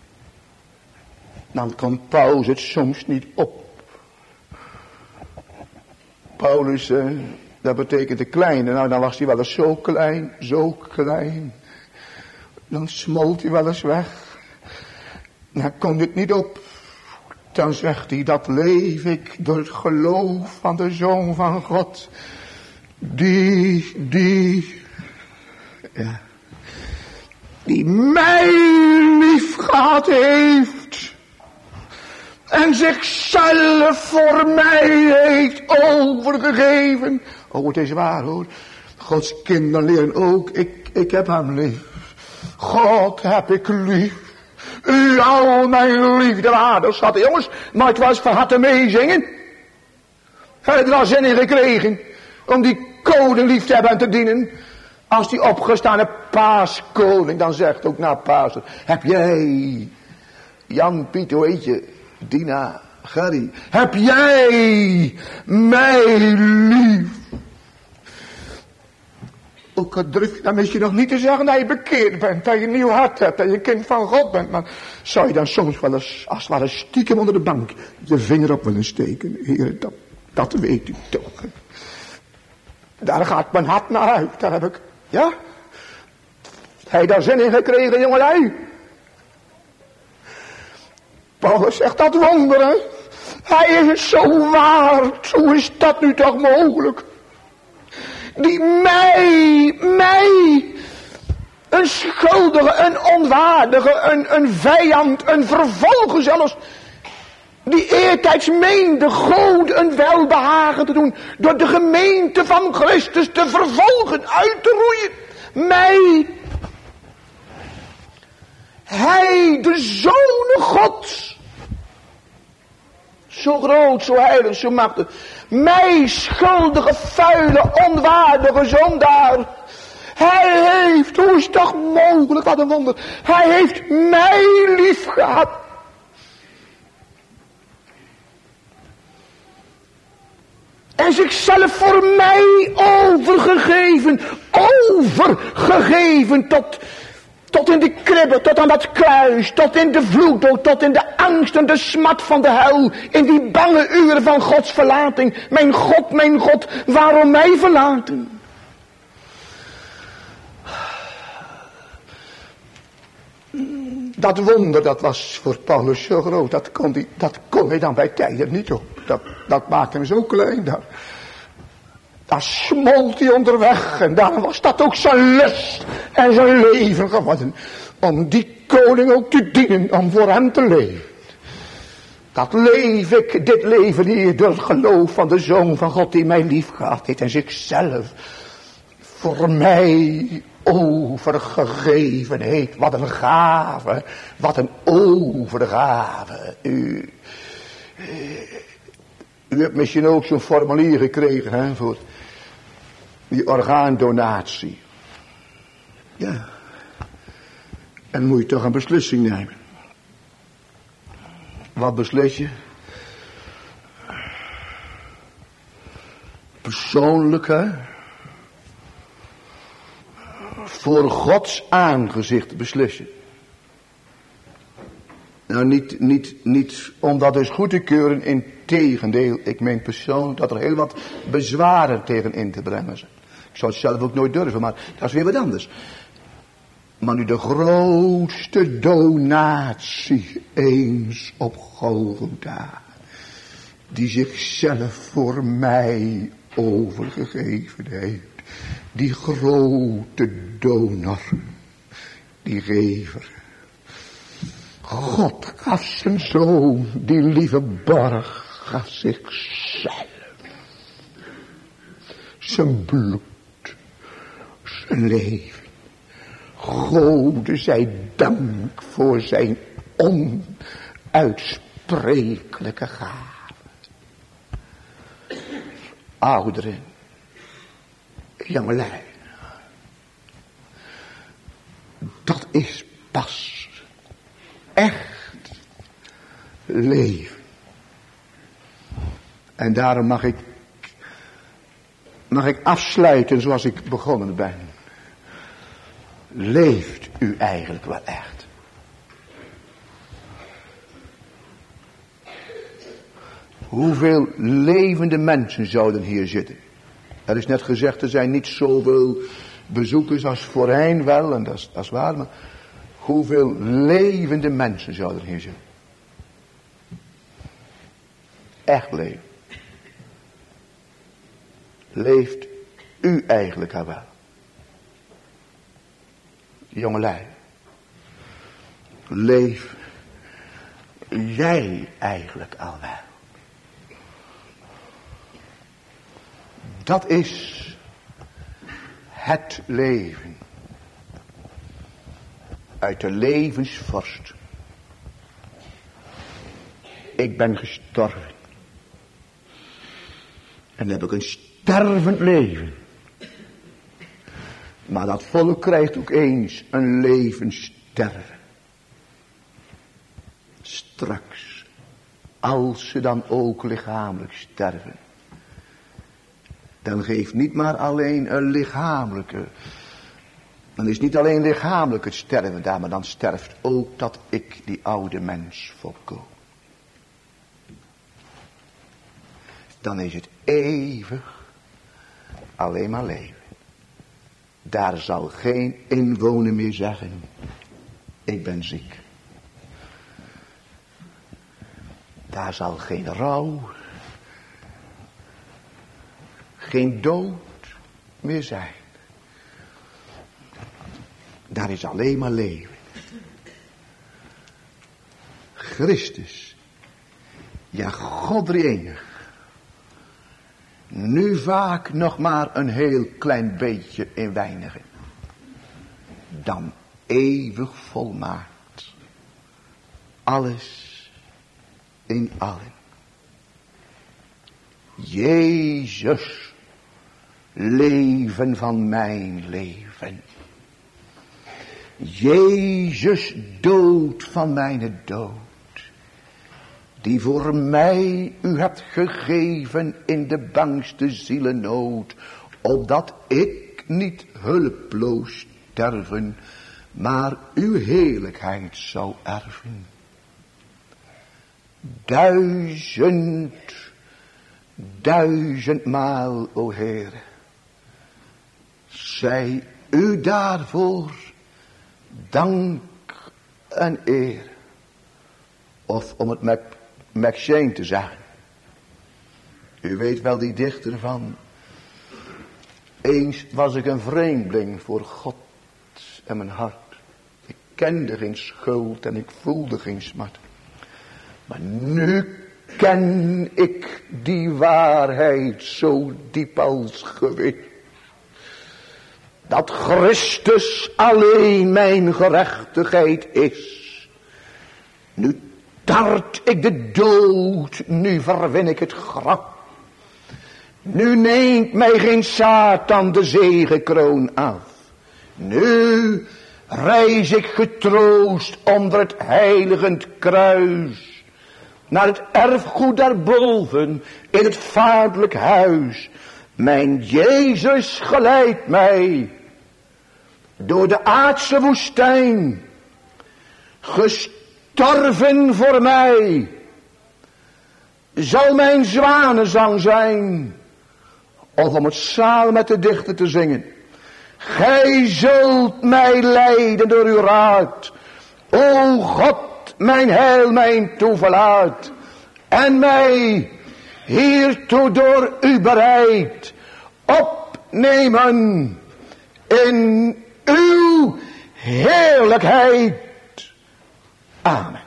kon Paulus het soms niet op. Paulus, dat betekent de kleine. Nou, dan was hij wel eens zo klein, zo klein. Dan smolt hij wel eens weg. Dan kon het niet op. Dan zegt hij, dat leef ik door het geloof van de Zoon van God. Die mij lief gehad heeft. En zichzelf voor mij heeft overgegeven. Oh, het is waar hoor. Gods kinderen leren ook. Ik heb hem lief. God heb ik lief. U al mijn liefde waardig schat. Jongens, maar het was van harte meezingen. Hij had er al zin in gekregen. Om die koning lief te hebben en te dienen. Als die opgestane paaskoning dan zegt ook na Pasen. Heb jij, Jan, Piet, hoe heet je, Dina, Gerry. Heb jij mij lief? Ook al durf je dan misschien nog niet te zeggen dat je bekeerd bent. Dat je een nieuw hart hebt. Dat je kind van God bent. Maar zou je dan soms wel eens als het ware stiekem onder de bank je vinger op willen steken. Heer, dat weet u toch. Daar gaat mijn hart naar uit. Daar heb ik, ja. Hij daar zin in gekregen, jongelui. Paulus zegt dat wonderen. Hij is zo waard. Hoe is dat nu toch mogelijk? Die mij, een schuldige, een onwaardige, een vijand, een vervolger zelfs, die eertijds meende God een welbehagen te doen, door de gemeente van Christus te vervolgen, uit te roeien. Mij, hij, de Zoon Gods, zo groot, zo heilig, zo machtig, mij, schuldige, vuile, onwaardige zondaar. Hij heeft, hoe is het toch mogelijk, wat een wonder. Hij heeft mij lief gehad. En zichzelf voor mij overgegeven tot in de kribbe, tot aan dat kruis, tot in de vloeddood, tot in de angst en de smat van de hel, in die bange uren van Gods verlating. Mijn God, waarom mij verlaten? Dat wonder, dat was voor Paulus zo groot, dat kon hij dan bij tijden niet op. Dat maakte hem zo klein. Daar smolt hij onderweg. En daarom was dat ook zijn lust en zijn leven geworden. Om die koning ook te dienen, om voor hem te leven. Dat leef ik, dit leven hier, door het geloof van de Zoon van God die mij lief gehad heeft. En zichzelf voor mij overgegeven heeft. Wat een gave, wat een overgave. U hebt misschien ook zo'n formulier gekregen, hè, voor die orgaandonatie. Ja. En moet je toch een beslissing nemen. Wat beslis je? Persoonlijk, hè? Voor Gods aangezicht beslis je. Nou, niet om dat dus goed te keuren, integendeel. Ik meen persoonlijk dat er heel wat bezwaren tegen in te brengen zijn. Ik zou het zelf ook nooit durven, maar dat is weer wat anders. Maar nu de grootste donatie eens op Golgotha, die zichzelf voor mij overgegeven heeft. Die grote donor, die gever. God gaf zijn zoon, die lieve borg, gaf zichzelf. Zijn bloed, zijn leven. Gode zij dank voor zijn onuitsprekelijke gave. Ouderen, jongelui, dat is pas echt leven. En daarom mag ik afsluiten zoals ik begonnen ben. Leeft u eigenlijk wel echt? Hoeveel levende mensen zouden hier zitten? Er is net gezegd, er zijn niet zoveel bezoekers als voorheen wel, en dat is waar, maar hoeveel levende mensen zouden hier zitten? Echt leven. Leeft u eigenlijk al wel? Jongelui, leef jij eigenlijk al wel? Dat is het leven. Uit de levensvorst. Ik ben gestorven. En dan heb ik een stervend leven. Maar dat volk krijgt ook eens een levenssterven. Straks, als ze dan ook lichamelijk sterven, dan geeft niet maar alleen een lichamelijke, dan is niet alleen lichamelijk het sterven daar, maar dan sterft ook dat ik, die oude mens, volkomen. Dan is het eeuwig alleen maar leven. Daar zal geen inwoner meer zeggen, ik ben ziek. Daar zal geen rouw, geen dood meer zijn. Daar is alleen maar leven. Christus, ja God drieënig, nu vaak nog maar een heel klein beetje in weinigen, dan eeuwig volmaakt. Alles in allen. Jezus, leven van mijn leven. Jezus, dood van mijn dood. Die voor mij u hebt gegeven in de bangste zielennood. Opdat ik niet hulpeloos sterven, maar uw heerlijkheid zou erven. 1000 maal, o Heer, zij u daarvoor dank en eer. Of om het met Shane te zeggen. U weet wel die dichter van: eens was ik een vreemdeling voor God en mijn hart. Ik kende geen schuld en ik voelde geen smart. Maar nu ken ik die waarheid zo diep als gewis. Dat Christus alleen mijn gerechtigheid is. Nu tart ik de dood, nu verwin ik het graf. Nu neemt mij geen Satan de zegekroon af. Nu reis ik getroost onder het heiligend kruis. Naar het erfgoed daarboven in het vaderlijk huis. Mijn Jezus geleidt mij door de aardse woestijn. Gestorven voor mij. Zal mijn zwanenzang zijn. Of om het zaal met de dichter te zingen. Gij zult mij leiden door uw raad. O God, mijn heil, mijn toeverlaat. En mij hiertoe door u bereid opnemen in uw heerlijkheid. Amen.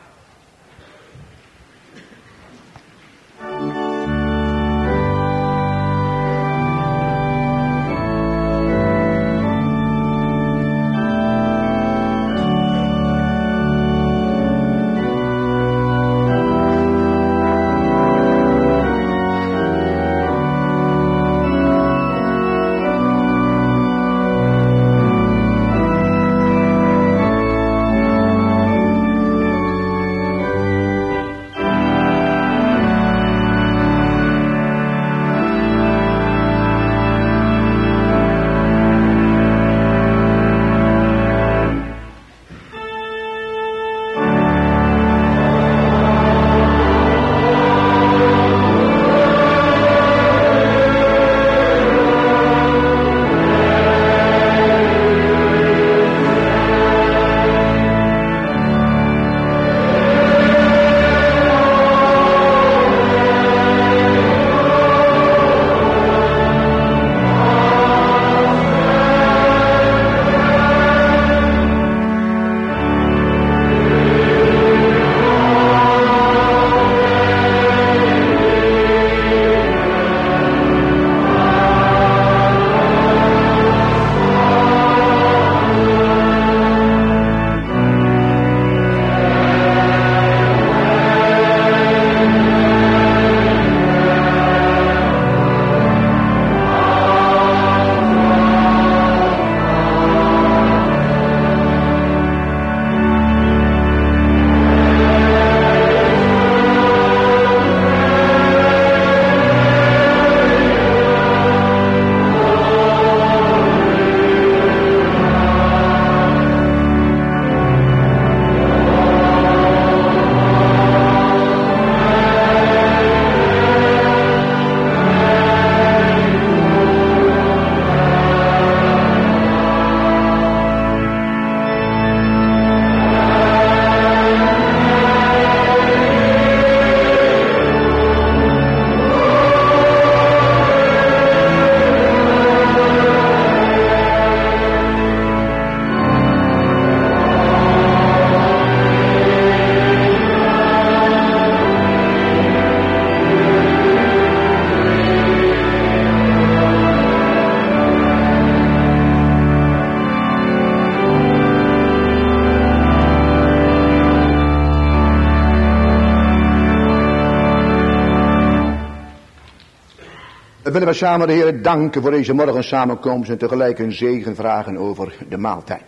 Willen we samen de Heer danken voor deze morgen samenkomst en tegelijk een zegen vragen over de maaltijd.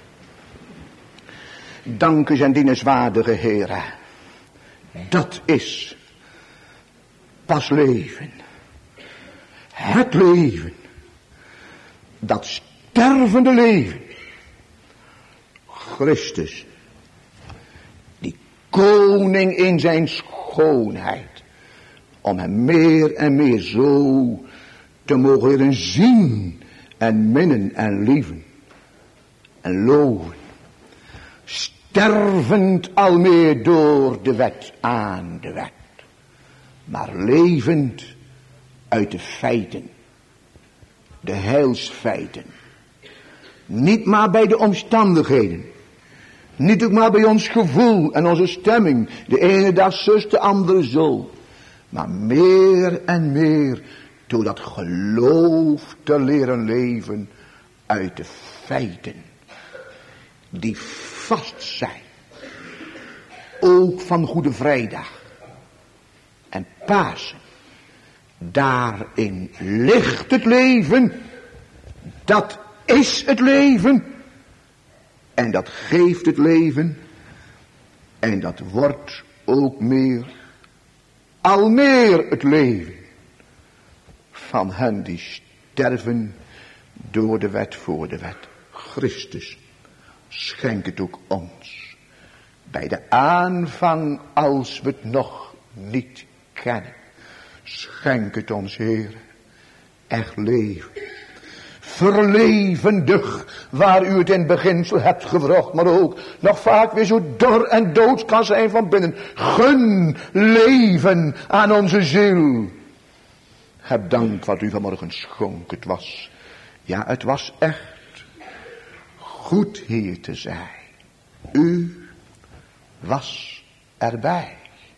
Danken zijn dienenswaardige Heere. Dat is pas leven. Het leven. Dat stervende leven. Christus. Die koning in zijn schoonheid. Om hem meer en meer zo te mogen leren zien en minnen en lieven en loven. Stervend almeer door de wet aan de wet. Maar levend uit de feiten. De heilsfeiten. Niet maar bij de omstandigheden. Niet ook maar bij ons gevoel en onze stemming. De ene dag zus, de andere zo. Maar meer en meer door dat geloof te leren leven uit de feiten. Die vast zijn. Ook van Goede Vrijdag. En Pasen. Daarin ligt het leven. Dat is het leven. En dat geeft het leven. En dat wordt ook meer. Al meer het leven. Van hen die sterven door de wet voor de wet. Christus, schenk het ook ons. Bij de aanvang als we het nog niet kennen. Schenk het ons, Heer. Echt leven. Verlevendig, waar u het in beginsel hebt gewrocht, maar ook nog vaak weer zo dor en doods kan zijn van binnen. Gun leven aan onze ziel. Heb dank wat u vanmorgen schonk. Het was, ja, het was echt goed Heer te zijn. U was erbij.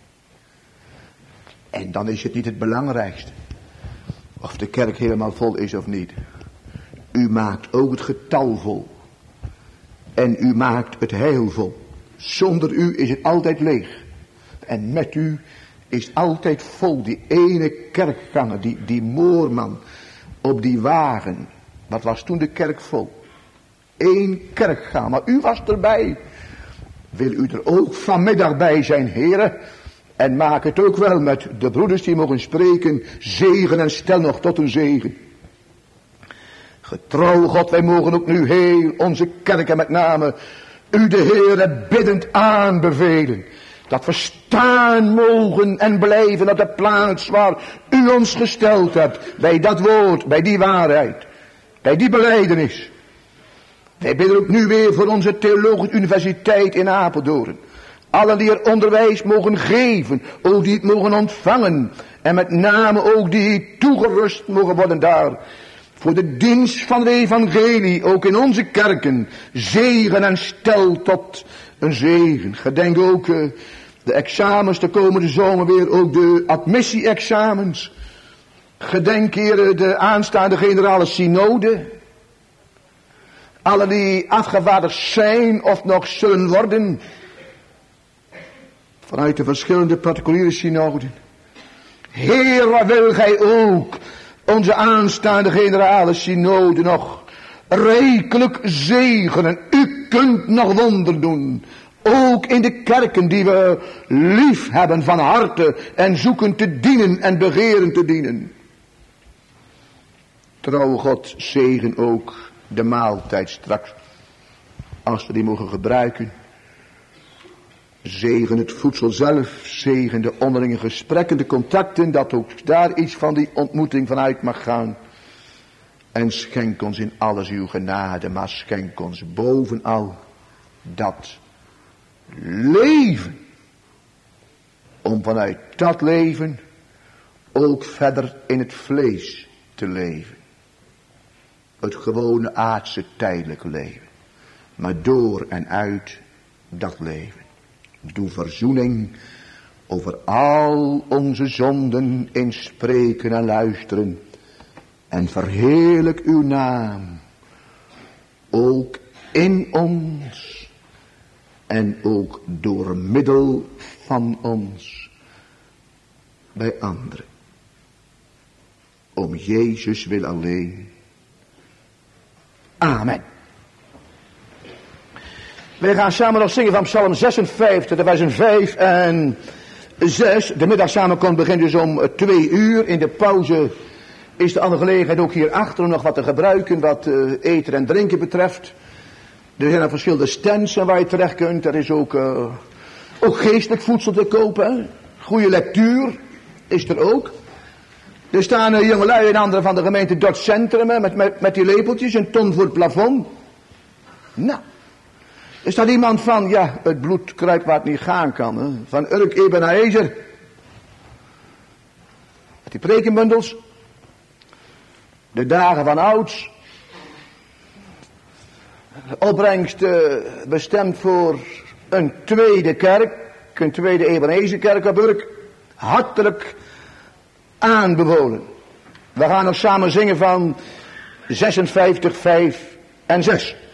En dan is het niet het belangrijkste of de kerk helemaal vol is of niet. U maakt ook het getal vol. En u maakt het heil vol. Zonder u is het altijd leeg. En met u is het altijd vol. Die ene kerkganger, die moorman op die wagen. Wat was toen de kerk vol? Eén kerkganger, maar u was erbij. Wil u er ook vanmiddag bij zijn, heren? En maak het ook wel met de broeders die mogen spreken. Zegen en stel nog tot een zegen. Getrouw God, wij mogen ook nu heel onze kerken met name u de Heere biddend aanbevelen. Dat we staan mogen en blijven op de plaats waar u ons gesteld hebt. Bij dat woord, bij die waarheid, bij die belijdenis. Wij bidden ook nu weer voor onze theologische universiteit in Apeldoorn. Allen die er onderwijs mogen geven, ook die het mogen ontvangen. En met name ook die toegerust mogen worden daar. Voor de dienst van het evangelie, ook in onze kerken. Zegen en stel tot een zegen. Gedenk ook de examens de komende zomer weer, ook de admissie-examens. Gedenk heren de aanstaande generale synode. Alle die afgevaardigd zijn of nog zullen worden. Vanuit de verschillende particuliere synoden. Heer, wat wil gij ook onze aanstaande generale synode nog rijkelijk zegenen. U kunt nog wonder doen. Ook in de kerken die we lief hebben van harte en zoeken te dienen en begeren te dienen. Trouw God, zegen ook de maaltijd straks, als we die mogen gebruiken. Zegen het voedsel zelf, zegen de onderlinge gesprekken, de contacten, dat ook daar iets van die ontmoeting vanuit mag gaan. En schenk ons in alles uw genade, maar schenk ons bovenal dat leven. Om vanuit dat leven ook verder in het vlees te leven. Het gewone aardse tijdelijke leven. Maar door en uit dat leven. Doe verzoening over al onze zonden in spreken en luisteren. En verheerlijk uw naam. Ook in ons. En ook door middel van ons. Bij anderen. Om Jezus wil alleen. Amen. Wij gaan samen nog zingen van Psalm 56, de versen 5 en 6. De middagsamenkomst begint dus om 2 uur. In de pauze is de andere gelegenheid ook hierachter om nog wat te gebruiken wat eten en drinken betreft. Er zijn er verschillende stands waar je terecht kunt. Er is ook geestelijk voedsel te kopen. Goede lectuur is er ook. Er staan jongelui en anderen van de gemeente Dort Centrum met die lepeltjes, een ton voor het plafond. Nou, er staat iemand van, ja, het bloed kruipt waar het niet gaan kan. Hè? Van Urk Ebenezer. Met die prekenbundels. De dagen van ouds. De opbrengst bestemd voor een tweede kerk. Een tweede Ebenezerkerk op Urk. Hartelijk aanbevolen. We gaan nog samen zingen van 56, 5 en 6.